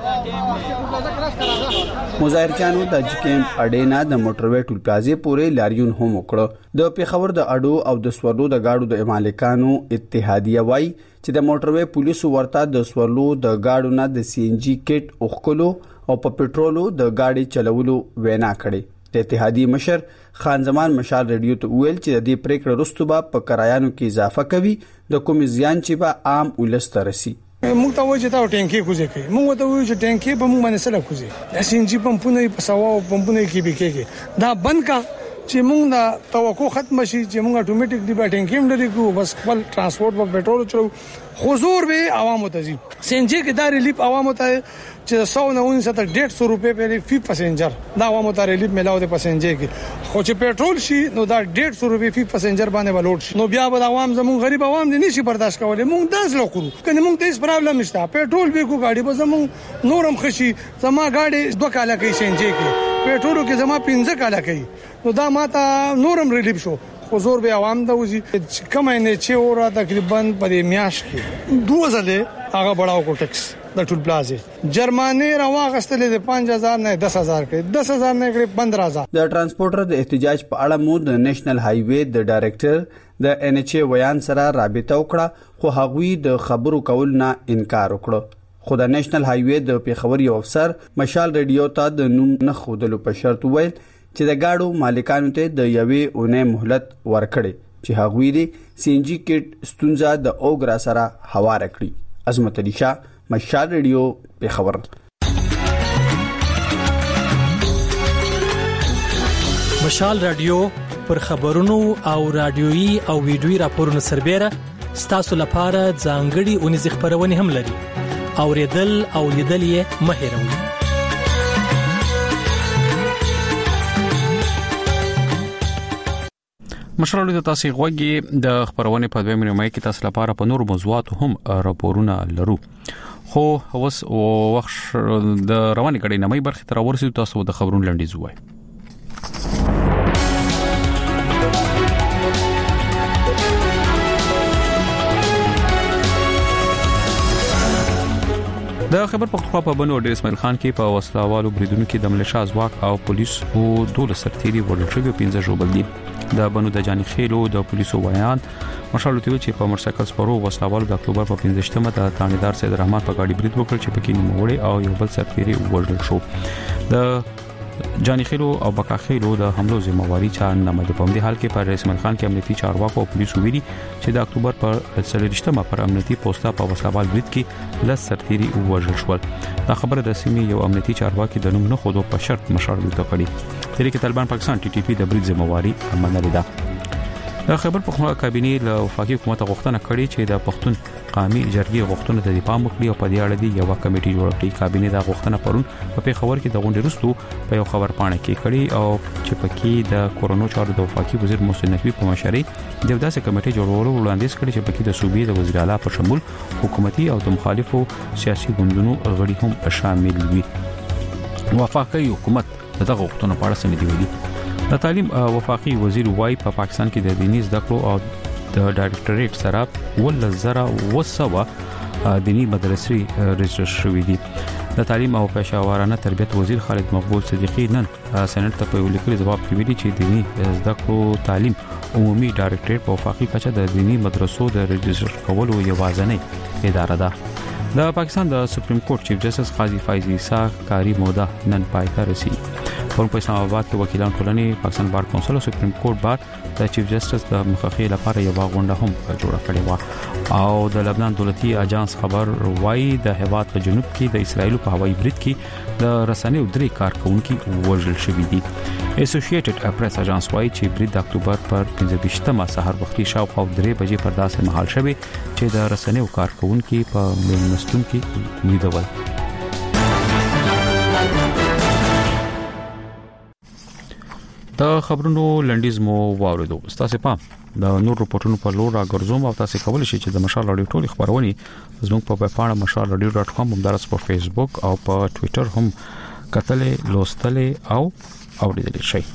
Speaker 11: مظاهرچیانو د جکیم اډینا د موټروي ټول پلازې پورې لاریون هم وکړو. د پیښور د اډو او د سورلو د گاډو د مالکانو اتحادیه وای چې د موټروي پولیسو ورته د سورلو د گاډو نه د سی ان جی کټ اوخکلو او په پېټرولو د گاډي چلولو وینا کړي. د اتحادیه مشر خان زمان مشال ریډیو ته ویل چې د دې پریکړه وروسته به په کرایانو کې اضافه کوي د کوم زیان چې به عام ولست رسي.
Speaker 13: موږ ته وایي چې دا ټانکي کوزي کوي، موږ ته وایي چې ټانکي په موږ باندې سره کوزي، اس ان جی پمپونه په سوا او پمپونه کې به کېږي دا بند کا چې موږ دا توقع ختم شي چې موږ اتوماتیک دی ټانکي مډري کو بس خپل ترانسپورت په پېټرول چلو. حضور به عوامو ته زی سی ان جی کې دا ریلیف عوامو ته چې 169 روپے په فی پسنجر دا عوامو ته ریلیف ملاو دي پسنجر کې، خو چې پېټرول شي نو دا 150 روپے فی پسنجر باندې ولوټ شي، نو بیا به عوام زمون غریب عوام دي نشي برداشت کولای. موږ داس لوکو کنه موږ ته هیڅ پرابلم نشته، پېټرول به کو گاډي به زمون نورم خشي، زما گاډي 2 کاله کې سی ان جی کې پېټرول کې زما 15 کاله کې، نو دا ماته نورم ریلیف شو. حضور به عوام د وزي کم نه چې اورا تقریبا په میاش کې 2000 هغه بڑاو کو ټیکس د ټول پلازې جرمانه راوغستلې د 5000 نه 10000 کې 10000 نه 15000.
Speaker 11: د ترانسپورټر د احتجاج په اړه مو د نېشنل های وی د ډایریکټر د ان ایچ ای ویان سره رابطه وکړه، خو هغوی د خبرو کول نه انکار وکړ. خو د نېشنل های وی د پیښور یو افسر مشال ریډیو ته د نوم نه خودلو په شرط ویل چې د گاډو مالکانو ته د یوې اونۍ مهلت ورکړي چې هغوی د سی ان جی کټ ستونزه د اوګرا سره هواره کړي. عظمت علي شاه، مشال ریډیو، پیښور.
Speaker 14: مشال رادیو پر خبرونو او رادیويي او ویډیويي راپورونو سربېره ستاسو لپاره ځانګړي اونیز خبرونه هم لري. اوریدل او لیدل یې مه هېروئ.
Speaker 1: مشرانو د تاسو غوږی د خبرونه په 2 مې کې تاسو لپاره په نور موضوعات هم راپورونه لرو، خو اوس وخت د رواني کړي نه مې برخه تر ورسېدو تاسو د خبرونو لنډیز وای. د خبر پختونخوا په بنو ډیر اسماعیل خان کې په وسلوالو بریدونکو کې د ملیشیا ځواک او پولیسو 12 سرتیري وژل شوي او 15 ژوبل دي. د بنو د جاني خېلو د پولیسو ویان مشال لوتوي چې په موټرسایکل سپرو وسلوالو د اکتوبر په 15مه د تانیدار سید رحمان په گاډي برید وکړ چې پکې نوموړي او یو بل سرتیري وژل شو. د جاني خېلو او بکا خېلو د حملو ذمہواری چا نه مده په دې حال کې پر اسماعیل خان کې امنیتي چارواکو او پولیسو ویلي چې د اکتوبر پر 30مه پر امنیتي پوسټا په وسلوال برید کې لس سرتیري وژل شول. دا خبره د سیمې یو امنیتي چارواکي د نوم نه خودو په شرط مشال لوټ کړي. تحریک طالبان پاکستان TTP د برید ذمہواری منلې ده. د خبر پختونخوا کابینې له وفاقي حکومت غوښتنه کړې چې د پښتون قومي جرګې غوښتنه ته د پام وکړي او په دې اړه د یو کمیټې جوړ کړي. کابینې دا غوښتنه پرون په پیښور کې د غونډې وروسته په یو خبر پاڼه کې کړي او چې پکې د کورونو چارو د وفاقي وزیر محسن نقوی په مشرۍ د داسې کمیټې جوړولو وړاندیز کړي چې پکې د صوبې د وزیر اعلی په شمول حکومتي او د مخالفو سیاسي ګوندونو غړي هم شامل وي. وفاقي حکومت دغه غوښتنه په اړه سندې ویلي. د تعلیم وفاقي وزیر وای په پاکستان کې د دیني زده کړو او د ډایریکټریټ سره ولزره دینی مدرسې رجسټر شوې دي. د تعلیم او پېښورانه تربیت وزیر خالد مقبول صدیقی نن سېنات ته په لیکلي جواب کې ویلي چې دینی زده کړو تعلیم عمومي ډایریکټریټ په وفاقي کچه د دینی مدرسو د رجسټر کولو یوازینۍ اداره ده. د پاکستان د سپریم کورټ چیف جسټس قاضي فایز عیسی کاری موده نن پای ته رسیدي. په اسلام آباد کې وکیلان ټولنې پاکستان بار کونسل او سپریم کورټ بار د چیف جسټس د مخخي لپاره یو غونډه هم جوړه کړې و او د لبنان دولتي اجانس خبر وایي د هواد په جنوب کې د اسرایل په هوایي برید کې د رسنیو درې کارکونکو وژل شوي دي. اسوسییټډ پریس اجانس وایي چې برید د اکتوبر پر 15مه سحر وختي شاوخوا 3 بجې پر داسې مهال شوی چې د رسنیو کارکونکو په مېلمستون کې لیدل. د خبرونو لنډیز مو واوریدو. تاسو په د نور رپورټونو په لور راګرځوم او تاسو کولی شئ چې د مشال رادیو ټولې خبرونه زموږ په پاڼه mashalradio.com همدارس په فیسبوک او په ټوئیټر هم کتلې لوستلې او اوریدلې شئ.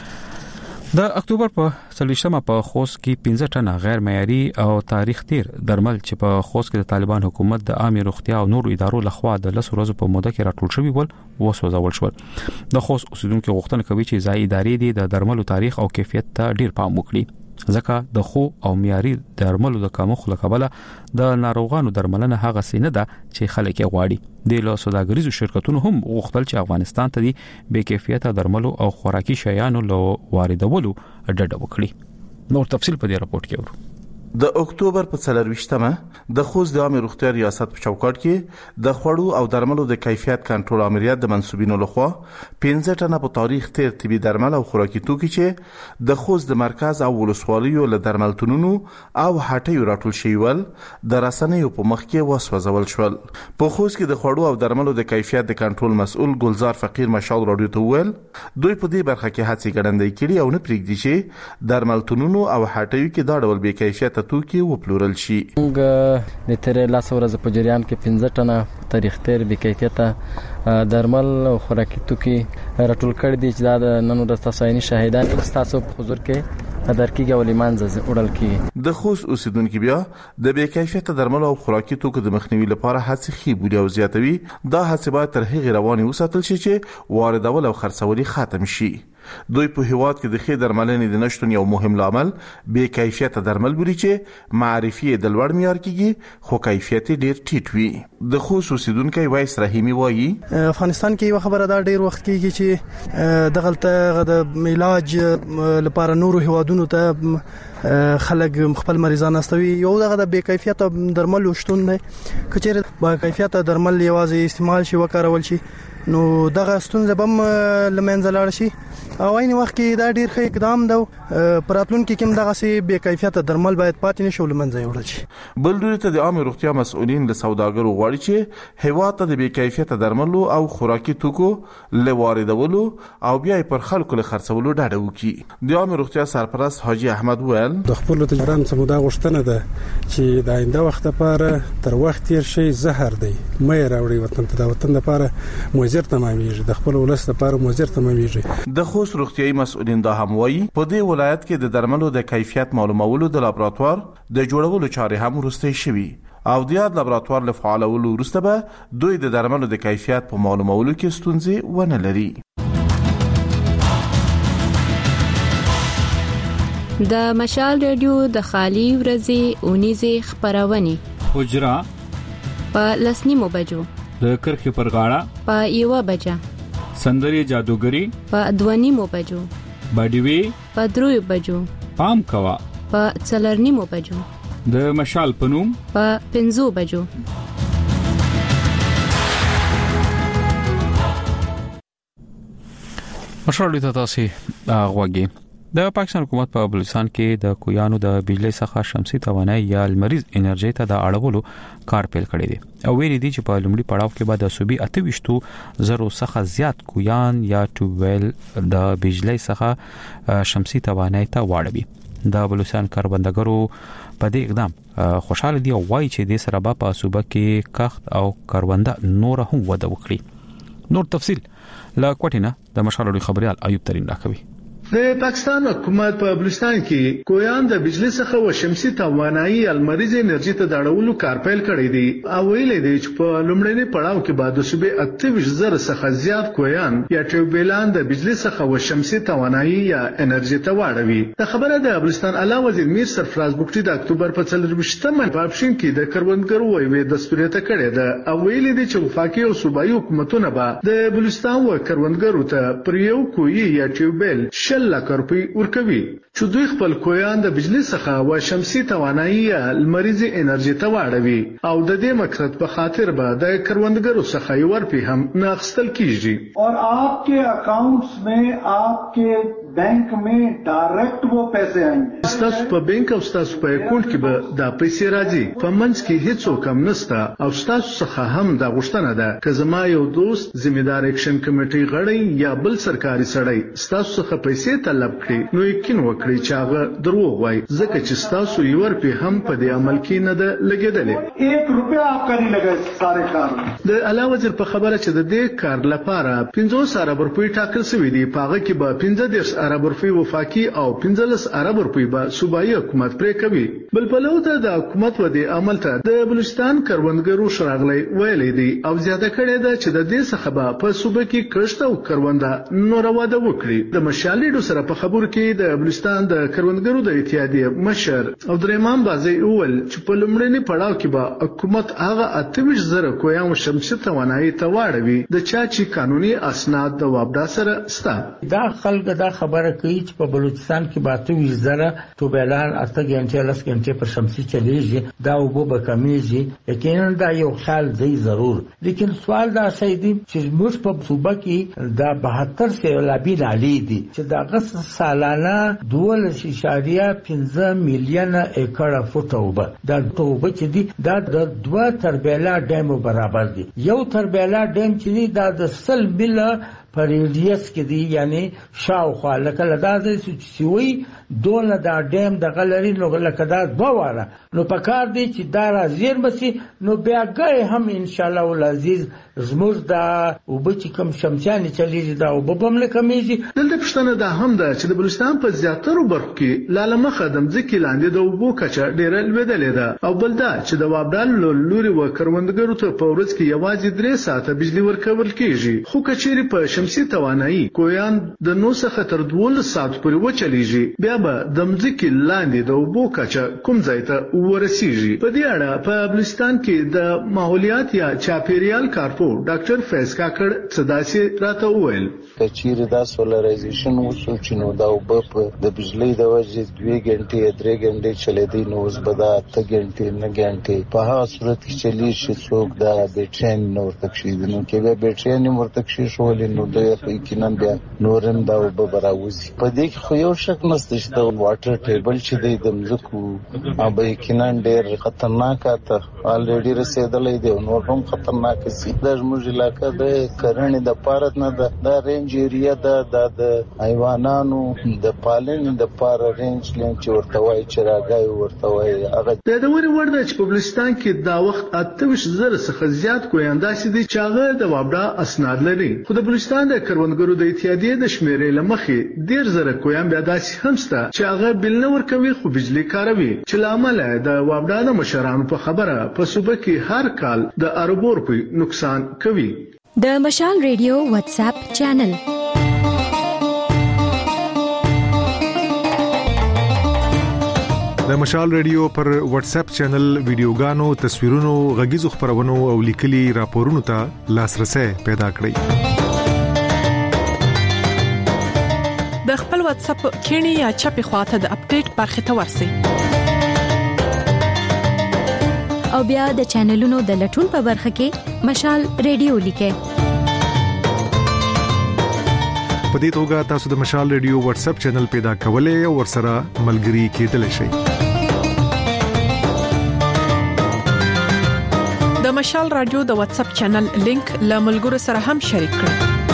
Speaker 1: د اکتوبر په 30مه په خوست کې 15 ټنه غیر معیاري او تاریخ تیر درمل چې په خوست کې د طالبان حکومت د عامه روغتیا او نورو ادارو لخوا د 10 ورځې په موده کې راټول شوی ول وسوځول شول. د خوست اوسیدونکو غوښتنه کوي چې ځای ادارې دي د درملو تاریخ او کیفیت ته ډیر پام وکړي ځکه د خو او معیاري درملو د کمښت لکبله د ناروغانو درملنه هغه سینه ده چې خلک یې غواړي. د له سوداګریزو شرکتونو هم غوښتل چې افغانستان ته دي بې کیفیته درملو او خوراکي شیانو له واردولو ډډه وکړي. نور تفصیل په دې راپورټ کې ورو.
Speaker 15: د اکتوبر په 24مه د خوست د عامه روغتیا ریاست په چوکاټ کې د خوړو او درملو د کیفیت کنټرول امریت د منسوبینو لخوا 15 ټنه په تاریخ تیر طبي درمل او خوراکي توکي چې د خوست د مرکز او ولسوالیو له درملتونونو او هټیو راټول شوی ول د رسنیو په مخ کې وسوځول شول. په خوست کې د خوړو او درملو د کیفیت د کنټرول مسؤل ګلزار فقیر مشال رادیو ته ویل دوی په دې برخه کې هڅې ګړندې کړي او نه پریږدي چې درملتونونو او هټیو کې دا ډول بې کیفیت توکي وپلورل شي.
Speaker 16: موږ د تیر لاس ورځ په جریان کې 15 ټنه تاریخ تیر بې کیفیته درمل او خوراکي توکي راټول کړي دي چې دا نن ورځ تاسو عیني شاهدان تاسو په حضور کې درکیږي او لیمانځه وړل کی.
Speaker 15: د خوست اوسیدونکو بیا د بې کیفیته درمل او خوراکي توکو د مخنیوي لپاره هڅې خې بولي او زیاتوي. دا هڅې باید تر هغې روانې وساتل شي چې واردول او خرڅول ختم شي. دوی په هیواد کې د خې درملنې د نشټون یو مهم لامل بې کیفیته درمل بولي چې معرفي د لوړ معیار کېږي خو کیفیت ډیر ټیټ وي. د خوست اوسیدونکو وایس رحیمی وایي
Speaker 17: افغانستان کې یو خبره دا ډیر وخت کېږي چې دغلته د علاج لپاره نورو هیوادونو ته خلک خپل مریضان استوي یو دغه د بې کیفیته درمل شتون دی. کچېره با کیفیته درمل یوازې استعمال شي وکارول شي نو دغه ستونزه بم لمنځه لاړ شي او عین وخت کې دا ډیر ښه اقدام ده. پراتلون کې کوم دغه سي بې کیفیته درمل باید پاتې نشو لمنځه یوړل شي.
Speaker 15: بل دوی ته د عامه روغتیا مسؤلین له سوداګرو غواړي چې هیواد ته د بې کیفیته درملو او خوراکي توکو له واردولو او بیا پر خلکو له خرڅولو ډاډه وکړي. د عامه روغتیا سرپرست حاجی احمد ویل
Speaker 18: د خپل تجربه سمودا غوښتنه ده چې د آینده وخت لپاره تر وخت تیر شي زهر دی مې راوړي وطن ته د وطن لپاره موزر تمامېږي د خپل ولس لپاره موزر تمامېږي.
Speaker 15: د خوست روغتيایي مسؤلین دا هم وایي په دې ولایت کې د درملو د کیفیت معلومولو د لابراتوار د جوړولو چارې هم ورسته شوي او د یاد لابراتوار له فعالولو وروسته به دوی د درملو د کیفیت په معلومولو کې ستونزې ونه لري.
Speaker 19: د مشال رادیو د خالي ورځې اونیزه خبرونه
Speaker 20: حجرا
Speaker 19: په لسنیمو بجو،
Speaker 20: د کرخې پر غاړه
Speaker 19: په 1 بجه،
Speaker 20: سندري جادوګری
Speaker 19: په 2 بجو،
Speaker 20: باډیوي
Speaker 19: په 3 بجو،
Speaker 20: پام کوا
Speaker 19: په 4 بجو،
Speaker 20: د مشال پنوم
Speaker 19: په 5 بجو.
Speaker 1: مشال ته تاسو غوږی. د پاکستان حکومت په بلوچستان کې د کویانو د بجلی څخه شمسي توانایي یا لمریز انرژي ته د اړولو کار پیل کړی دی او ویلي دي چې په لومړي پړاو کې به د صوبې 28,000 څخه زیات کویان یا ټوبویل د بجلی څخه شمسي توانایي ته واړوي. د بلوچستان کاروباردارو په دې اقدام خوشاله دي او وایي چې د سره په صوبه کې کښت او کارونده نور هم وده وکړي. نور تفصيل لا کوټینه د مشال خبريال ایوب ترين راکوي.
Speaker 21: د پاکستان حکومت په بلوچستان کې کویان د بجلی څخه او شمسي توانایي المریز انرژي ته داړولو کار پیل کړی دی او ویلې دی چې په لومړني پړاو کې بعد صوبې 28,000 څخه زیات کویان یا ټیوبویلان د بجلی څخه او شمسي توانایي یا انرژي ته واړوي. د خبره د بلوچستان اعلی وزیر میر سرفراز بوکټي د اکتوبر په 24مه په اپشن کې د کروندګرو ویوي دستوریته کړې ده او ویلې دی چې وفاقي او صوبایي حکومتونه به د بلوچستان و کروندګرو ته پر یو کوی یا ټیوبویل لک روپی ورکوي چې دوی خپل کویان د بجلی څخه او شمسي توانایي لمریزي انرژي ته واړوي او د دې مقصد په خاطر به د کروندګرو څخه یو ورپی هم ناخستل کیږي.
Speaker 22: और आपके अकाउंट्स में आपके बैंक में डायरेक्ट वो पैसे आएंगे.
Speaker 21: تاسو په بانک او تاسو په اکاونټ کې به دا پیسې راځي. په منځ کې هیڅ کم نشته او تاسو څخه هم دا غوښتنه ده چې زما یو دوست ذمہدار اکشن کمیټې غړی یا بل سرکاري سړی تاسو څخه پیسې طلب کړي نو یقین وکړئ چې هغه دروغ وایي ځکه چې تاسو یو ورپی هم په دې عمل کې نه ده لګیدلې.
Speaker 22: 1 روپیا आपका नहीं लगा سارے کار.
Speaker 21: د اعلی وزیر په خبره چې د دې کار لپاره 50 ارب روپۍ ټاکل شوې دي په هغه کې به 15 ارب روپۍ وفاقي او 15 ارب روپۍ به صوبایي حکومت پرې کوي. بل بلو ته د حکومت و دې عمل ته د بلوچستان کروندګرو شراغلي ویلې دي او زیاته کړې ده چې د دې څخه به په صوبه کې کښت او کرونده نور واده وکړي. د مشالېډو سره په خبرو کې د بلوچستان د کروندګرو د اتحادیې مشر او درېمان بازي اول چې په لومړني پړاو کې به حکومت هغه 28,000 کویان شمسي توانایي ته واړوي د چا چې قانوني اسناد د وابدا سره ستا.
Speaker 4: دا خلک دا خبره کوي چې په بلوچستان کې 28,000 ټوبلان 8 غنټې 10 غنټې پر شمسي چلیږي دا وبو به کمیږي یقینا دا یو خیال دی ضرور. لیکن سوال دا شي دی چې موږ په صوبه کې دا 72 سیلابي نالي دي چې دا غس سالانه 2.15 میلیون ایکړ فوټ اوبه دا توبه چې دي دا د 2 تربیلا ډیمو برابر دي. یو تربیلا ډیم چې دی دا د 100 میله پر ریډیس کې دی یعنی شاوخوا لکه لدا د سوي دونه دا ډیم د غلري نو لکه دا 2 واره نو پکار دی چې دا راځي مسی نو بیا ګي هم ان شاء الله العزيز زموږ دا وبچ کم شمشاني چلیږي دا وبم لکمیږي.
Speaker 21: دلته پښتنه دا هم ده چې د بلوچستان په زیاترو برخو کې لالمه خدم ځکه لاندې د وبو کچه ډیره لویدلې ده او بل دا چې د وابدال لوري و کروندګرو ته په ورځ کې یوازې 3 ساعته بجلی ورکول کیږي خو کچېری په شمسي توانایي کویان د 9 څخه تر 12 ساعت پورې وچلیږي بیا به د مځکې لاندې د وبو کچه کوم ځای ته ورسیږي. په دې اړه په بلوچستان کې د ماحولیات یا چاپیریال کارپو ډاکټر فیض کاکړ صداسي راته وویل
Speaker 23: چیرې دا سولرایزیشن وشو چې نو دا وب د بجلی د وجې 2 غنټې 3 غنټې چلیدي نو اوس به دا 8 غنټې 9 غنټې په هغه صورت کې چلی شي څوک دا بیټرین نور تکشي نو کې به بیټرین نور تکشي شولې نو د یقینا بیا نورم دا وب براوزي. په دې کې خو یو شک نشته چې د واټر ټیبل چې د مزکو به یقینا ډېر خطرناک ته الریډي رسیدلې دی نو هم خطرناک سي. د زموږ علاقې د کرنې د پارت نه د رینج ایریا د حیواناتو د پالنې د پار رینج لین چې ورته وای چې راګای ورته وای هغه
Speaker 21: د دوري ورده چې په بلوچستان کې دا وخت 28,000 څخه زیات کویاندا سي دي چې هغه د وابدا اسناد لري. خو د بلوچستان افغانستان د کروندګرو د اتحادیې د شمیرې لمخې ډیر زره کویان بیا داسې هم شته چې هغه بل نه ورکوي خو بجلی کاروي چې لامل د وابډا د مشرانو په خبره په صوبه کې هر کال د اربو روپۍ نقصان کوي.
Speaker 2: د مشال ریډیو واتس اپ چینل
Speaker 5: د مشال ریډیو پر واتس اپ چینل ویډیوګانو، تصویرونو، غږیزو خبرونو او لیکلي راپورونو ته لاسرسي پیدا
Speaker 6: کړئ. د خپل واتس اپ کینی یا چپی خواته د اپډیټ برخه ته ورسئ.
Speaker 2: او بیا د چینلونو د لټون په برخه کې مشال ریډیو لیکئ.
Speaker 5: په دې توګه تاسو د مشال ریډیو واتس اپ چینل پیدا کولای او ورسره ملګري کېدلی شئ.
Speaker 6: د مشال رادیو د واتس اپ چینل لینک له ملګرو سره هم شریک کړئ.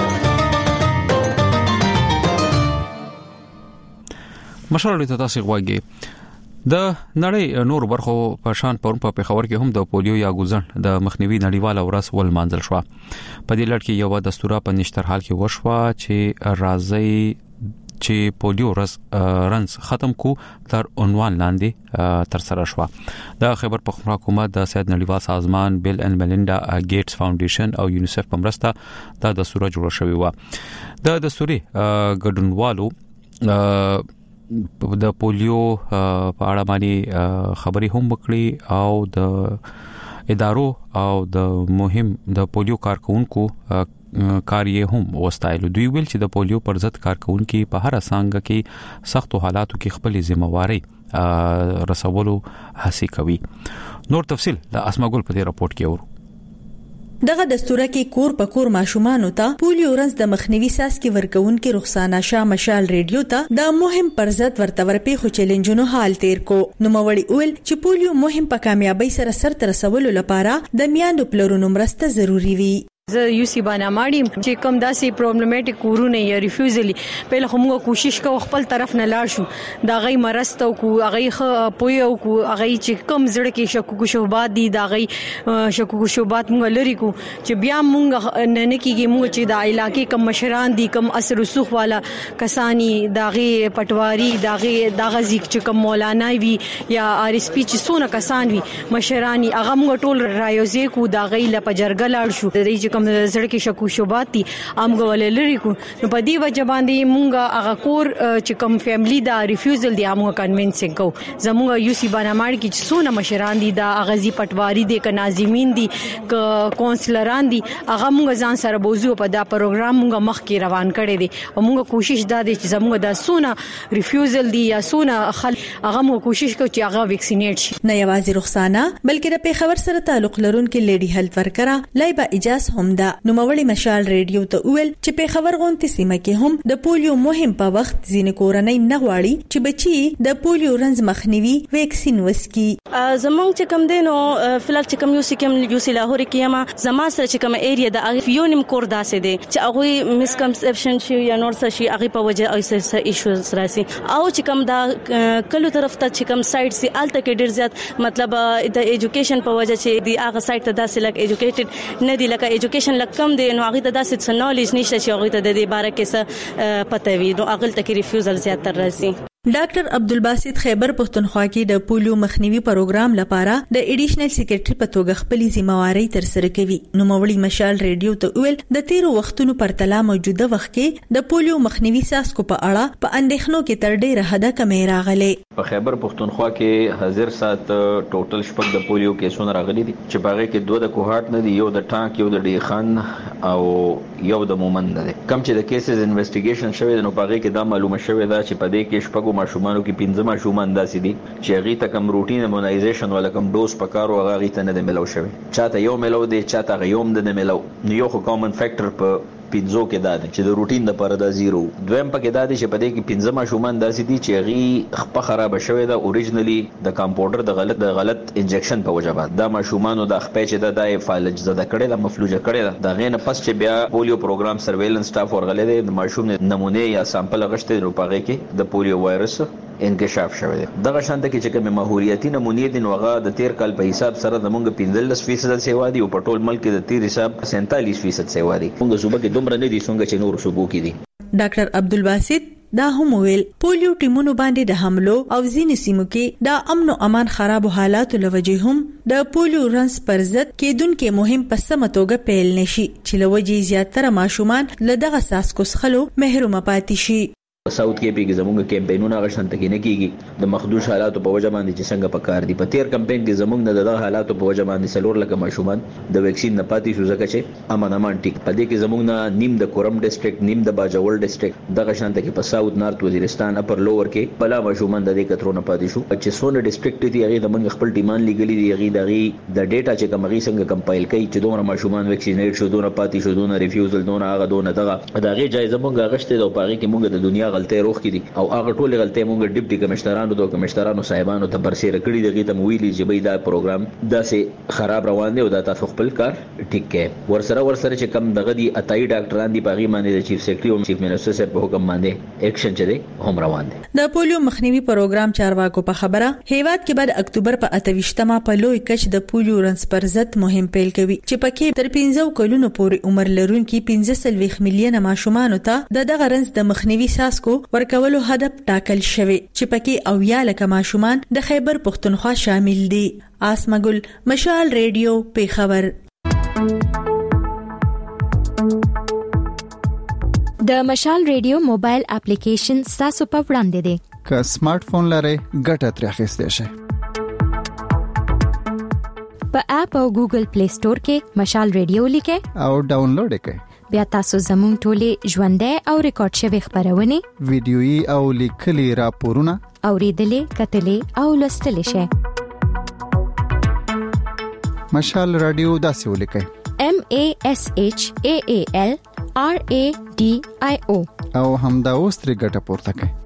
Speaker 1: مشال رادیو تاسو غواړئ د نړۍ نور برخو په شان پرون په پیښور کې هم د پولیو یا ګوزن د مخنیوي نړیواله ورځ ولمانځل شو. په دې لړ کې یو دستوره په نشترحال کې وشوه چې راځي چې پولیو رنز ختم کو تر عنوان لاندې تر سره شو. د خیبر پختونخوا حکومت د سید نړیوال سازمان بیل اینڈ میلینډا ګیټس فاونډیشن او یونیسف په مرسته دا دستوره جوړه شوې و. د دستوري ګډونوالو د پولیو په اړه باندې خبري هم وکړي او د ادارو او د مهم د پولیو کارکونکو کاریه هم وستایلو. دوی ویل چې د پولیو پر ضد کارکونکو په هر څنګه کې سختو حالاتو کې خپل ذمہواری رسولو هڅه کوي. نور تفصيل د اسما ګل په دې راپورټ کې اورو.
Speaker 24: دغه دستوره کې کور په کور ماشومان ته پولیو رنز د مخنیوي ساسکي ورکوونکې رخصانه شاه مشال ریډیو ته د مهم پرزت ورتور پیښو چیلنجونو حال تیر کو. نو موري اول چې پولیو مهم په کامیابی سره سر تر رسولو لپاره د میاندو پلرونو مرسته ضروری وي.
Speaker 25: زه یوسی باندې ماډیم چې کوم داسې پرابلمټیک ورونه یا ریفیوزلی په لخوا کوشش کوو خپل طرف نه لاړ شو دا غي مرسته کو هغه پویو کو هغه چې کوم زړه کې شکوک شوبات دي دا غي شکوک شوبات موږ لري کو چې بیا موږ نه کیږي موږ چې د علاقې کم مشران دي کم اثر رسوخ والا کسانی دا غي پټواری دا غي دا غزي چې کوم مولانا وي یا آر اس پی چې سونه کسان وي مشرانی هغه موږ ټول رایوځي کو دا غي لپجرګ لاړ شو د کوم زړه کې شکو شوبات دي امغه ولې لري کو نو په دې وجه باندې مونږه هغه کور چې کوم فیملی دا ریفیوزل دي امغه کنوینسینګ کو زموږ یوسی بانامړ کې چې سونه مشران دي دا اغازي پټواری دي ک ناظمین دي ک کونسلران دي هغه مونږ ځان سره بوزو په دا پروګرام مونږ مخ کې روان کړي دي او مونږ کوشش دا دي چې زموږ دا سونه ریفیوزل دي یا سونه خل هغه مو کوشش کوي چې هغه ویکسینیټ شي.
Speaker 24: نه یوازې رخصانه بلکې د پیښور سره تعلق لرونکو لیډي هیلث ورکرا لایبا اجازه هم دا نوموړي مشال ریډیو ته ویل چې پیښور غونډې سیمه کې هم د پولیو مهم په وخت ځینې کورنۍ نه غواړي چې بچي د پولیو رنز مخنیوي ویکسین وسکي.
Speaker 25: زمونږ چې کوم دینو فلال چې کوم یوسی لاهور کې ما زما سره چې کوم ایریا د اغفیونیم کور داسې دي چې هغه مسکنسپشن شي یا نور څه شي هغه په وجه ایسه ایشوز راسي او چې کوم دا کلو طرف ته چې کوم سایت سي الته کې ډیر زیات مطلب د ایجوکیشن په وجه چې دی هغه سایت ته داسې لک ایجوکیټډ نه دی لکه ایجوکیشن لکم دی نو هغه ته داسې نالج نشته چې هغه ته د دې باره کې څه پته وي نو هغه ته کې ریفیوزل زیات تر راځي.
Speaker 24: ډاکټر عبدالباسط خیبر پختونخوا کې د پولیو مخنیوي پروګرام لپاره د ایډیشنل سیکریټری په توګه خپل ذمہواری تر سره کوي. نو موري مشال ریډیو ته ویل د تیرو وختونو پرتله موجوده وخت کې د پولیو مخنیوي ساسکو په اړه په اندېښنو کې تر ډیره حده کمی راغلي.
Speaker 26: په خیبر پختونخوا کې حاضر سات ټوټل شپږ د پولیو کیسونه راغلي دي چې باغې کې دوه د کوهارت نه دي یو د ټانک یو د ډیخان او یو د مومند نه دي. کم چې د کیسز انویسټیګیشن شوی نو باغې کې دا معلومه شوی دا چې په دې کې شپږ ماشومانو کې 15 ماشومان داسې دي چې هغه ته کوم روټین ایمونایزیشن ولا کوم ډوز پکارو هغه ته نه ملو شوی چاته یو ملو دي چاته غيوم د نه ملو یو کامن فیکٹر په پینځو کې دا چې د روټین د پر د زیرو دویم پکې دا چې په دې کې 15 ماشومان داسې دي چې هغه خپه خراب شوی دا اوریجنلی د کمپاوډر د غلط انجکشن په وجه باندې دا ماشومان د خپې چې د فالج زده کړي د مفلوجه کړي دا غینه پس چې بیا پولیو پروګرام سرویلنس سټاف ورغلې د ماشوم نمونه یا سامپل غشته روپاغه کې د پولیو وایرس انکشاف شوه دی. دغه شانته کې چې کوم ماحولیتي نمونې دي نو هغه د 13 کال په حساب سره زمونږ 15% سیوا دي او په ټول ملک کې د 13 حساب 47% سیوا دي. موږ صوبه کې دومره نه دي څنګه چې نور صوبو کې دي.
Speaker 24: ډاکټر عبدالباسط دا هم ویل پولیو ټیمونو باندې د حملو او ځینې سیمو کې د امن او امان خراب حالاتو لوجې هم د پولیو رنس پر ضد کېدونکو مهم په سمه توګه پیل نشي چې لوجې زیاتره ماشومان له دغه ساسکو څخلو محروم پاتې شي.
Speaker 26: ساوث کې به زمونږ کمپاینونه غشن ته کې نه کیږي د مخدوش حالاتو په وجه باندې چې څنګه پکار دي. په تیر کمپاین کې زمونږ د دغه حالاتو په وجه باندې سلور لکه ماشومان د ویکسین نه پاتې شو ځکه چې امان ټیک په دې کې زمونږ نه نیم د کورم ډیسټریکټ نیم د باجوړ ډیسټریکټ دغه شان ته کې په ساوث نارث وزیرستان اپر لوور کې بلا ماشومان د دې کترونه پاتې شو چې سونه ډیسټریکټ دي هغه د منګ خپل ټیمان لګلې دي هغه د ډیټا چې کومه څنګه کمپایل کوي چې دوه ماشومان ویکسینیټ شو دوه پاتې شو دوه ریفیوزل دوه هغه دوه دغه جایزه مونږ غشته د پاره کې مونږ د دنیا غلطه روخ کړي او هغه ټول غلطه مونږ ډیپټي کمشنرانو د کمشنرانو صاحبانو ته برسېره کړی دغه ته ویلي چې به دا پروګرام داسې خراب روان دی او دا تاسو خپل کار ټیک کړئ. ورسره چې کم دغه دی اتای ډاکټران دی باغی باندې د چیف سیکریټری او چیف منسٹر صاحب په حکم باندې اکشن چي هم روان دي.
Speaker 24: د پولیو مخنیوي پروګرام چارواکو په خبره هیواد کې بعد اکتوبر په 28مه په لوی کچ د پولیو رنس پر ضد مهم پیل کوي چې پکې تر 15 کلونو پورې عمر لرونکي 15 میلیونه ماشومان ته دغه رنس د مخنیوي ساسکو ورکولو هدف ټاکل شوی چې پکې او یا لکه ماشومان د خیبر پختونخوا شامل دي. آسمګل مشال ریډیو پیښور.
Speaker 2: د مشال ریډیو موبایل اپلیکیشن تاسو په وړاندې دی.
Speaker 3: که سمارټ فون لرئ ګټه ترې اخیستئ شئ.
Speaker 2: په اپ او ګوګل پلی سٹور کې مشال ریډیو لیکئ
Speaker 3: او ډاونلوډ کړئ.
Speaker 2: بیا تاسو زموږ ټولې ژوندۍ او ریکارډ شوی خبرونه
Speaker 3: ویډیويي او لیکلي راپورونه
Speaker 2: اوریدلې کتلې او لوستلې شئ.
Speaker 3: مشال رادیو داسې ولیکئ
Speaker 2: MASHAAL RADIO
Speaker 3: او همدا اوس ترې ګټه پورته کړئ.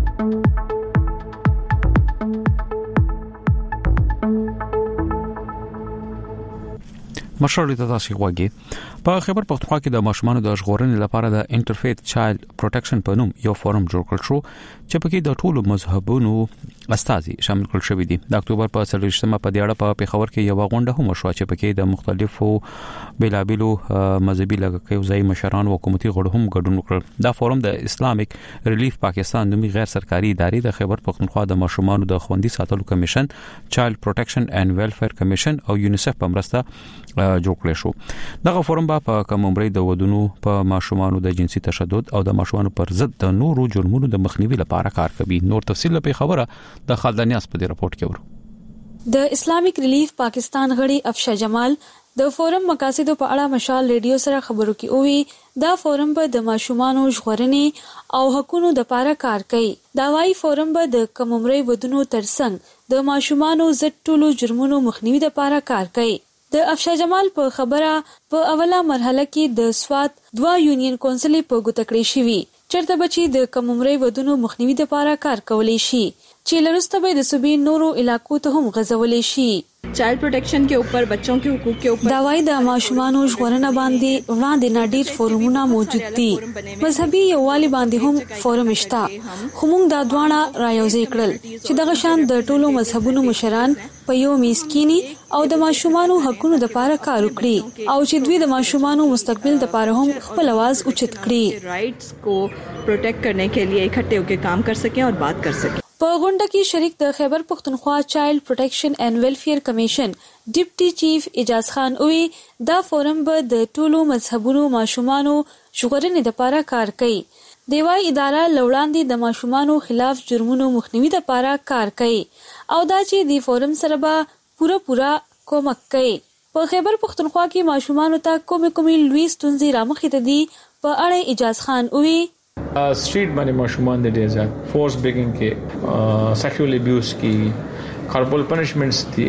Speaker 1: مشال ته تاسو غواګي په خبر پختونخوا کې د ماشومان د ژغورنې لپاره د انټرفیت چایلډ پروټیکشن په نوم یو فورم جوړ کړ شو چې پکې د ټولو مذهبونو استازي شامل کړل شوی دي. د اکتوبر په 28مه په دیاړه په پیښور کې یو غونډه هم شو چې پکې د مختلفو بیلابیلو مذهبي لږکیو ځای مشران او حکومتي غړو هم ګډون وکړ. دا فورم د اسلامیک ریلیف پاکستان نومي غیر سرکاري ادارې د خیبر پختونخوا د ماشومان د خوندي ساتلو کمیشن چایلډ پروټیکشن اینڈ ویلفیر کمیشن او یونیسف په مرسته جوړ کړی شو. دغه فورم په کم عمرې د ودونو په ماشومانو د جنسي تشدد او د ماشومانو پر ضد د نورو جرمونو د مخنیوي لپاره کار کوي. نور تفصیل په خبره د خالدانیاس په رپورت کې ورو.
Speaker 7: د اسلامیک ریلیف پاکستان غړي افشا جمال د فورم مقاصد په اړه مشال ریډیو سره خبرو کې وی دا فورم به د ماشومانو ژغورنې او حقوقو د لپاره کار کوي. دا وايي فورم به د کم عمرې ودونو ترڅنګ د ماشومانو ضد ټولو جرمونو مخنیوي د لپاره کار کوي. د افشا جمال په خبره په اوله مرحله کې د سوات 2 یونین کونسل په ګوتکړې شوی چرته بچي د کم عمرې ودونو مخنیوي د لپاره کار کولای شي چې لرسته به د صوبې نورو علاقو ته هم غځولې شي.
Speaker 8: چائلڈ پروٹیکشن کے اوپر بچوں کے حقوق کے اوپر
Speaker 7: داوای د ماشومانو ژغورنه باندې وړاندې نادر فورمونه موجود دي. مذهبي یووالي باندې هم فورم شته خو موږ دا دواړه رايوځي کړل چې دغه شان د ټولو مذهبونو مشران په یو میسکینی او د ماشومانو حقوقو د لپاره کار وکړي او چې دوی د ماشومانو مستقبل د لپاره هم خپل आवाज اوچت کړي
Speaker 8: رائټس کو پروټیکټ کرنے کے لیے اکٹھے ہو کے کام کر سکیں اور بات کر سکیں.
Speaker 7: په غونډه کې شریک د خیبر پختونخوا چایلډ پروټیکشن اینڈ ویلفیر کمیشن ډیپټي چیف اجاز خان وی دا فورم به د ټولو مذهبونو ماشومانو ژغورنې لپاره کار کوي. دیوای اداره لوړاندې د ماشومانو خلاف جرمونو مخنیوي لپاره کار کوي او دا چې د فورم سره به پورا کومک کوي. په خیبر پختونخوا کې ماشومانو ته کومې لوی ستونزې رامخې ته دي په اړه اجاز خان وی
Speaker 9: स्ट्रीट باندې ماشومان د ډیر زیات فورس بیګینګ کې سیکشوال ابیوز کې کارپل پنیشمنټس دي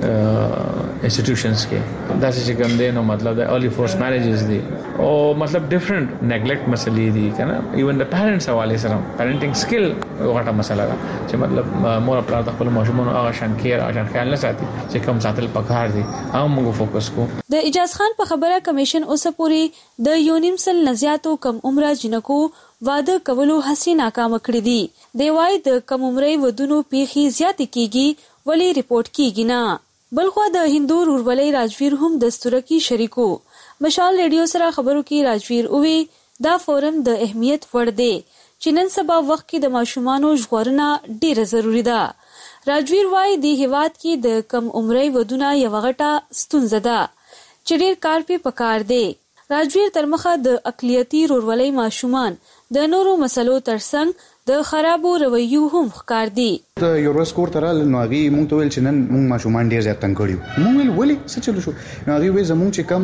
Speaker 9: انسټیټیوشنز کې دا چې کوم دی نو مطلب د ارلی فورس میریجز دي او مطلب ډیفرنٹ نیګلیکټ مسلې دي کنه ایون د پیرنټس حواله سره پیرنټینګ سکل غټه مسله ده چې مطلب مور خپل د خپل ماشومانو هغه شان کیر او خیال نه ساتي چې کوم ساتل پکار دي هم موږ فوکس کو.
Speaker 7: د اجاز خان په خبره کمیشن اوسه پوری د یونیمسل نزیاتو کم عمره جنکو واده کولو هڅې ناکام کړې دي. دی وايي د کم عمرې ودونو پیخي زیات کیږي ولی ریپورت کیږي نه. بلخو د هندو رورولۍ راجویر هم د ستورکی شریکو مشال ریډیو سره خبرو کې راجویر اووي دا فورم د اهمیت وړ دی چې نن سبا وخت کې د ماشومانو ژغورنه ډیره ضروری ده. راجویر وايي د هیواد کې د کم عمرې ودونه یو غټه ستونزه ده چې ډیر کار په پکار دی. راجویر ترمخه د اقلیتی رورولۍ ماشومان د نورو مسلو ترڅنګ د خرابو رویو هم ښکار دي.
Speaker 10: د یورو سکور تر نو هغه مونږ ته ویل چې نن مونږ ماشومان ډیر زیات تنګ کړیو. مونږ ویل ولې څه چلو شو؟ نو هغه وی زمونږ چې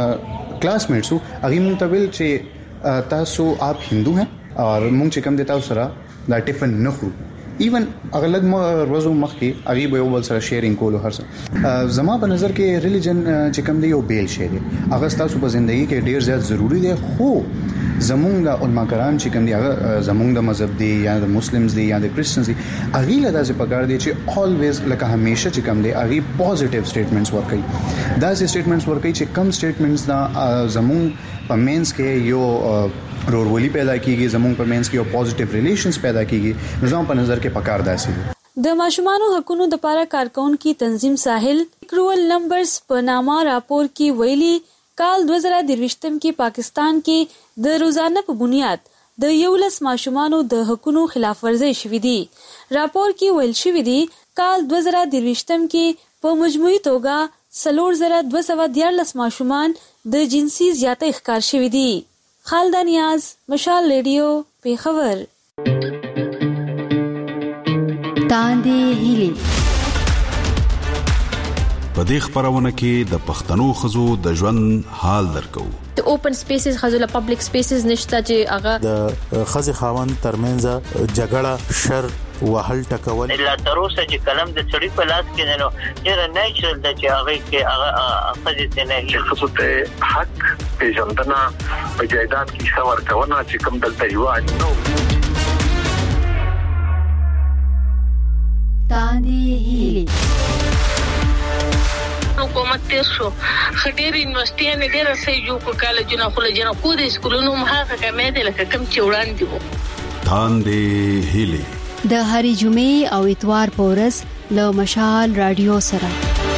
Speaker 10: کم کلاس میټسو هغه مونږ ته ویل چې تاسو آپ هندو ہیں اور مونږ چې کم دیتا سره دا ټیفن نه خورو. ایون اغلب روزو مخکې هغه به یو بل سره شیرینګ کولو هر څه. زما په نظر کې ریلیجن چې کم دی یو بیل شی دی هغه تاسو په ژوندۍ کې ډیر زیات ضروری دی. خو زمونږ د علما کرام چې کوم دي هغه زمونږ د مذهب دي یا د مسلمانز دي یا د کرسچنز دي هغه له داسې پکار دي چې الویز لکه همیشه چې کوم دي هغه پوزټیو سټیټمنټس ورکړي. دا سي سټیټمنټس ورکړي چې کم سټیټمنټس دا زمونږ په مینس کې یو رورولي پیدا کیږي زمونږ په مینس کې یو پوزټیو ریلیشنز پیدا کیږي. نظام په نظر کې پکار داسې
Speaker 7: د ماشومانو حقوقو د لپاره کارکونکو تنظیم ساحل کرول نمبرز په نامه راپور کې ویلي کال 2023 کې پاکستان کې د روزانه په بنیاد د 11 ماشومانو د حقوقو خلاف ورزي شوې دي. راپور کې ویل شوې دي کال 2023 کې په مجموعي توګه 4214 ماشومان د جنسي زیاتۍ ښکار شوې دي. خالد نیاز مشال ریډیو پیښور.
Speaker 11: تاندې هیلي
Speaker 12: په دې خبرونه کې د پښتنو خزو د ژوند حال درکو.
Speaker 11: د اوپن سپیسز خزو پبلک سپیسز نشته چې هغه
Speaker 13: د خزي خاوند ترمنځ جګړه شر وهل ټکول
Speaker 14: لا تر اوسه چې کلم د سړی په لاس کې نه ډیر نیچرل د چې هغه کې هغه خزي ته نه
Speaker 16: خصوصي حق پیژندنه په جایداد کې څور کونه چې کوم دلته یواد نو
Speaker 11: تاندې هیلي
Speaker 27: حکومت تیر شو خډيري یونیورسيټي ډېر صحیح جوړ کالجونه خو لجنه خو د سکولونو مخه کمه دي لکه کم چې وړاندې وو.
Speaker 12: تاندې هیلي
Speaker 11: د هرې جمعې او اتوار په ورځ له مشال رادیو سره.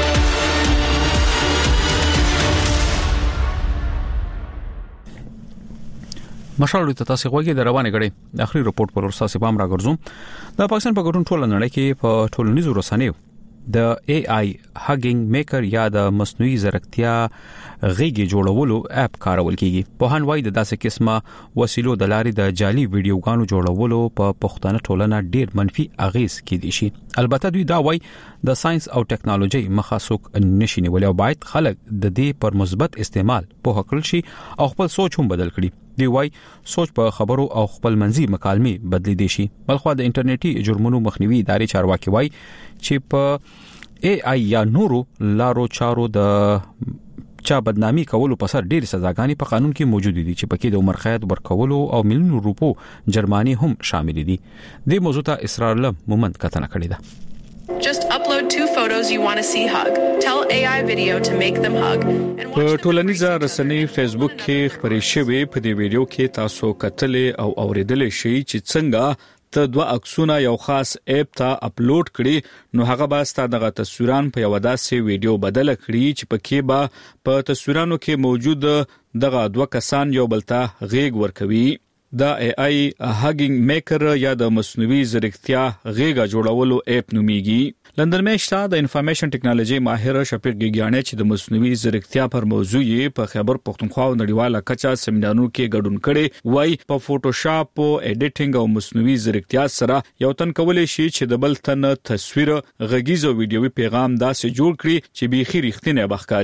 Speaker 1: مشال ته تاسو غوږی د روانه غړي اخري رپورت پر ورساسي پام راګرځوم. د پاکستان په ګډون ټول نړۍ کې په ټولنیزو رسنیو د AI هاګینګ میکر یا د مصنوعي ځیرکتیا غیږ جوړولو اپ کارول کیږي. په هان وای د داسې قسمه وسیلو د لارې د جعلي ویډیوګانو جوړولو په پښتنه ټولنه ډیر منفي اغیز کیدي شي. البته دوی دا وای د ساينس او ټیکنالوژي مخاسوک نشي نیول او باید خلک د دې پر مثبت استعمال په هکل شي او خپل سوچ هم بدل کړي. دی وای سوچ په خبرو او خپل منځي مکالمې بدلی دي شي. بلخو د انټرنیټي جرمونو مخنیوي ادارې چارواکي وای چې په AI یا نورو لارو چارو د چا بدنامي کولو په سر ډېر سزاګانې په قانون کې موجود دي چې پکې د عمر قید ورکولو او ملیونو روپو جرمانه هم شامل دي. د موضوع ته اسرار الله مومند کتنه کړې ده.
Speaker 6: Just upload 2 photos you want to see hug. Tell AI video to make them hug.
Speaker 20: په ټولنیزه رسنۍ فیسبوک کې خبرې شوې په دې ویډیو کې تاسو کتلې او اوریدلې شي چې څنګه ته دوه عکسونه یو خاص اپ ته اپلوډ کړي نو هغه به ستاسو د تصویران په یو داسې ویډیو بدل کړي چې پکې به په تصویرانو کې موجود دغه دوه کسان یو بل ته غېږ ورکوي. دا AI هاګینګ میکر یا د مصنوعي ځیرکتیا غېږ جوړولو اپ نومیږي. لندن میں شتا د انفارمیشن ټیکنالوژي ماهر شفیق ګیګیانه چې د مصنوعي ځیرکتیا پر موضوع یې په خیبر پختونخوا او نړیواله کچا سیمینارونو کې ګډون کړي وای په فوټوشاپ او ایډیټینګ او مصنوعي ځیرکتیا سره یو تن کولای شي چې د بل تن تصویر غږیز او ویډیوي پیغام داسې جوړ کړي چې بيخي رښتینی بخکاری.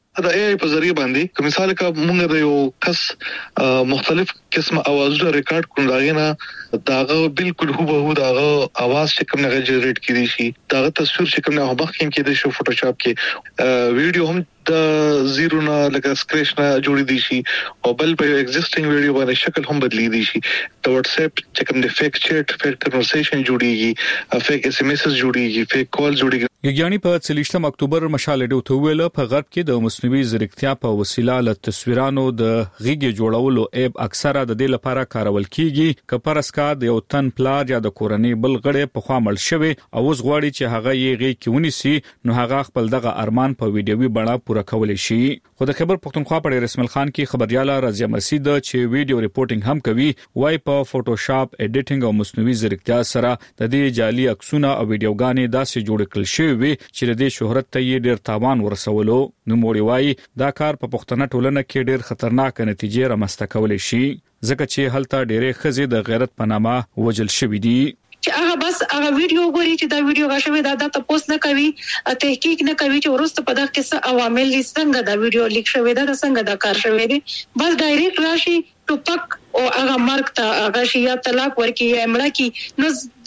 Speaker 4: دا AI په ذریعہ باندې کوم مثال کا موږ د یو کس مختلف قسمه اوازونه ریکارډ کړو داغه داغه بالکل هو داغه आवाज چې کوم نه جنریټ کړي شي داغه تصویر چې کوم نه هغه کې کېد شي فوټوشاپ کې ویډیو هم د زیرو نه لکه سکریچ نه جوړې دي شي او بل په ایگزیسټینګ ویډیو باندې شکل هم بدلی دي شي د واتس اپ چې کوم د فیک چیټ فیک کنورسیشن جوړيږي فیک SMS جوړيږي فیک کال جوړيږي
Speaker 20: یګیانی په 23 اکتوبر مشال ډیو ته ویل په غرب کې د مصنوعي ځیرکتیا په وسیله له تصویرانو د غیږ جوړولو اپ اکثره د دې لپاره کارول کیږي کپرسکا د یو تن پلار یا د کورنۍ بل غړي په خوا مل شوی او اوس غواړي چې هغه یې غیږ کې ونیسي نو هغه خپل دغه ارمان په ویډیوي بڼه پوره کولی شي خو د خبر پښتونخوا په رسمل خان کې خبرياله رضیا مسید چې ویډیو ریپورټینګ هم کوي وای په فوټوشاپ ایډیټینګ او مصنوعي ځیرکتیا سره د دې جعلي عکسونه او ویډیوګانې داسې جوړ کړل شوی وي چې د شهرت ته یې ډیر تاوان ورسولو نو موړي وای دا کار په پښتنه ټولنه کې ډیر خطرناک نتیجې رامنځته کولی شي ځکه چې هلته ډېرې ښځې د غیرت په نامه وژل شوې دي
Speaker 15: چې هغه بس هغه ویډیو ګوري چې دا ویډیو غاښوي دا تاسو نه کوي تحقیق نه کوي چې ورسته په دغه کې عوامل څنګه دا ویډیو لیک شوی دا څنګه دا کار شوی دی بس ډایرکټ راشي ټوپک او هغه مرګ ته هغه شي یا طلاق ورکی یا مړه کی نو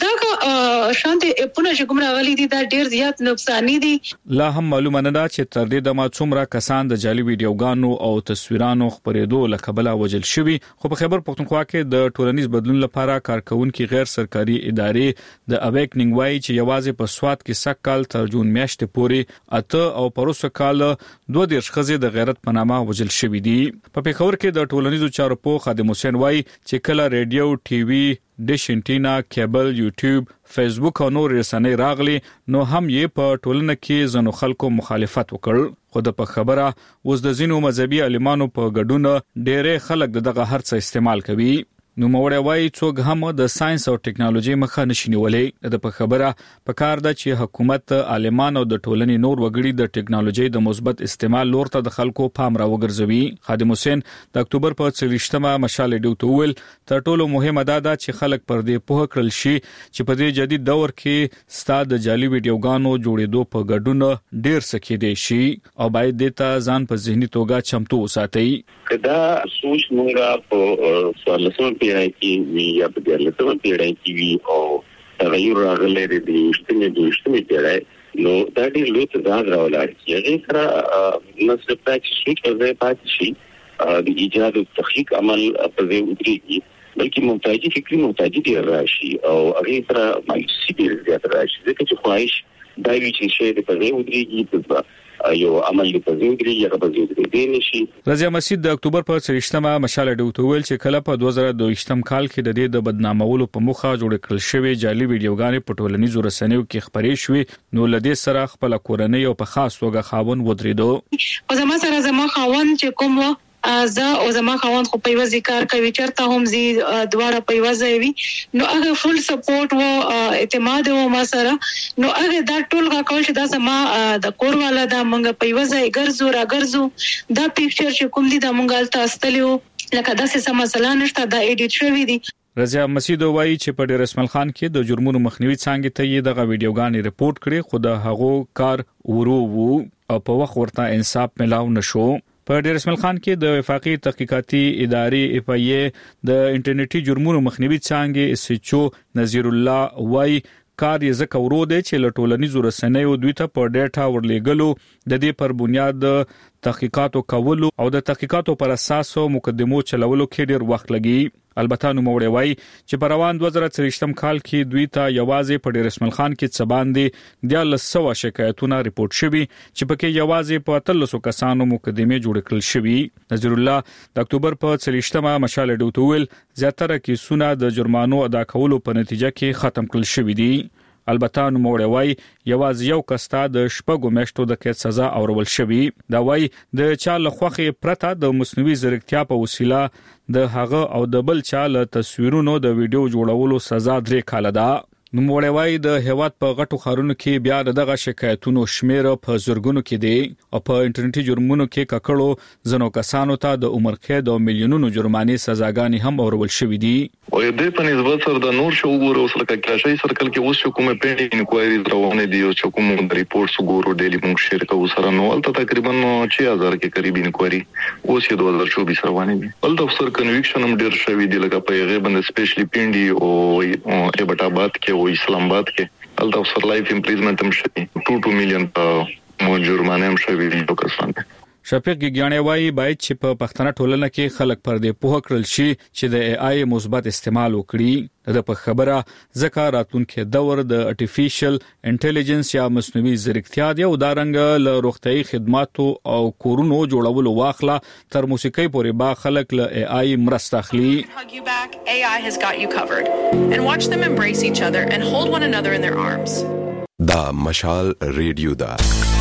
Speaker 15: دا شانت په نشه کوم راغلي دي دا ډیر زیات نقصان دي
Speaker 20: لا هم معلومه نه ده چې تر دې د ما څومره کسان د جعلي ویډیوګانو او تصویرانو خبرېدو لکبله وجل شوی خو په خبر پښتونخوا کې د ټولنیز بدلون لپاره کارکونکو غیر سرکاري ادارې د اویکنینګ وای چې یوازې په سواد کې سکل تر جون میاشتې پورې اته او پروسه کال 2 خزې د غیرت په نامه وجل شوی دي په پیښور کې د ټولنیزو چارو په خادم حسین وای چې کله ریډیو ټي وي ډیش انټینا کیبل یوټیوب فیسبوک او نور رسنۍ راغلي نو هم یې په ټولنه کې زنو خلکو مخالفت وکړ خو د په خبره اوس د زینو مذهبي عالمانو په ګډون ډېرې خلک دغه هرڅه استعمال کوي نو موړی وای څوک هم د ساينس او ټکنالوژي مخه نشي نیولې د په خبره په کار ده چې حکومت عالمان او د ټولنې نور وګړي د ټکنالوژي د مثبت استعمال لور ته د خلکو پام را وګرځوي خادم حسین د اکتوبر په 23مه مشال ډیو ته ویل تر ټولو مهمه ده چې خلک پر دې پوه کړل شي چې په دې جدید دور کې ستاد جعلي ویډیوګانو جوړېدو په ګډون ډیر سکه دي شي او باید د ته ځان په ذهني توګه چمتو وساتئ
Speaker 17: کدا سوچ مونږه په سوالسمه پیړۍ کې وی یا په دغه پیړۍ کې وی او تغیر راغلی دی شتمه پیړۍ نو دا ډېر لوی تضاد راولای چې هغه سره نو څه پاتې شي چې پاتې شي د ایجاد او تحقیق عمل په دې ودرېږي بلکې محتاجي فکری محتاجي دی راشي او هغه سره مایوسي ډېر زیات راشي ځکه چې خواهش دا وی چې شی د په دې ودرېږي په یو عمل په ځینګري یا په ځینګري نشي
Speaker 20: رضیا مسید د اکتوبر په 23مه مشال ډیو ته ویل چې کله په 2022م کال کې د دې د بدنامولو په مخه جوړ کړل شوی جعلي ویډیوګانې په ټولنیزو رسنیو کې خبرې شوې نو لدې سره خپل کورنۍ او په خاص توګه خاون ودرېدو
Speaker 15: او زما سره زما خاون چې کوم زه او زما خاوند خو په یو ذکر کوي چرته هم زی دواړه په یو ځای وي نو هغه فل سپورټ او اعتماد او ما سره نو هغه دا ټول غاکول چې دا زما د کور والا دا مونږ په یو ځای ګرځو دا پیکچر چې کوم دي دا مونږ تاسو تلو لکه دا څه مسله نشته دا ایډیټ شوی دي
Speaker 20: رضیا مسید وایي چې په ډیر اسمل خان کې د جرمونو مخنیوي څنګه ته یې دغه ویډیوګانې رپورت کړي خو د هغو کار ورو وو او په وخت ورته انصاف ملاو نشو په ډیر اسمل خان کې د وفاقي تحقیقاتي ادارې اف ای د انټرنیټي جرمونو مخنیوي څنګه اس ایچ او نذیر الله وای کار یې زکه ورو دی چې لټولنیزو رسنیو دوی ته په ډیټا ورلېګلو د دې پر بنیاد تحقیقاتو کولو او د تحقیقاتو پر اساس مقدمو چلولو کې ډیر وخت لګي البته نو موړی وای چې په روان 2023م کال کې دوی ته یوازې په ډیر اسمل خان کې څه باندې د 100 شکایتونه ریپورت شوي چې پکې یوازې په 300 کسانو مقدمه جوړ کړل شوي نذیر الله د اکتوبر په 23مه مشال ډیو ته ویل زیاتره کیسونه د جرمانو ادا کولو په نتیجه کې ختم کړل شوي دي البته نو موړی وای یوازې یو کستا د شپږو میاشتو د قید سزا اورول شوی دا وای د چا لخواخې پرته د مصنوعي ځیرکتیا په وسیله د هغه او د بل چا له تصویرونو د ویډیو جوړولو سزا 3 کاله ده نو موړی وای د هیواد په غټو خارونو کې بیا دغه شکایتونو شمیر په زرګونو کې دي او په انټرنیټي جرمونو کې ککړو زنو کسانو ته د عمر قید او میلیونونو جرمانې سزاګانې هم اورول شوې دي
Speaker 4: او دې په نسبت سره د نور شو ګورو سره کلاشي سرکل کې اوس کومه پینډینګ انکوایریز روانه دي او کوم ریپورتس ګورو ډیلی موږ شیر کوو سره نو ولته تقریبا 6000 کې قریب انکوایری اوس 2024 روانه دي ولته افسر کنویکشن هم ډیر شوی دی لکه په هغه باندې سپیشلی پینډي او ایبټاباد کې او اسلام آباد کې ولته افسر لایف امپریزمنت هم شوی 2 میلیون مو جرمانه هم شوی دی کسان
Speaker 20: شفیق ګیانې وایي باید چې په پښتنه ټولنه کې خلک پر دې پوهه کړل شي چې د اي آی مثبت استعمال وکړي د په خبره ځکه راتلونکي دور د ارتفیشل انټيليجنس یا مصنوعي ځیرکتیا دی او دا رنګ له روغتيایي خدماتو او کورونو جوړولو واخله تر موسیقي پورې با خلک له اي آی مرسته اخلي.
Speaker 6: AI has got you covered and watch them embrace each other and hold one another in their arms.
Speaker 5: دا مشال ریډیو دا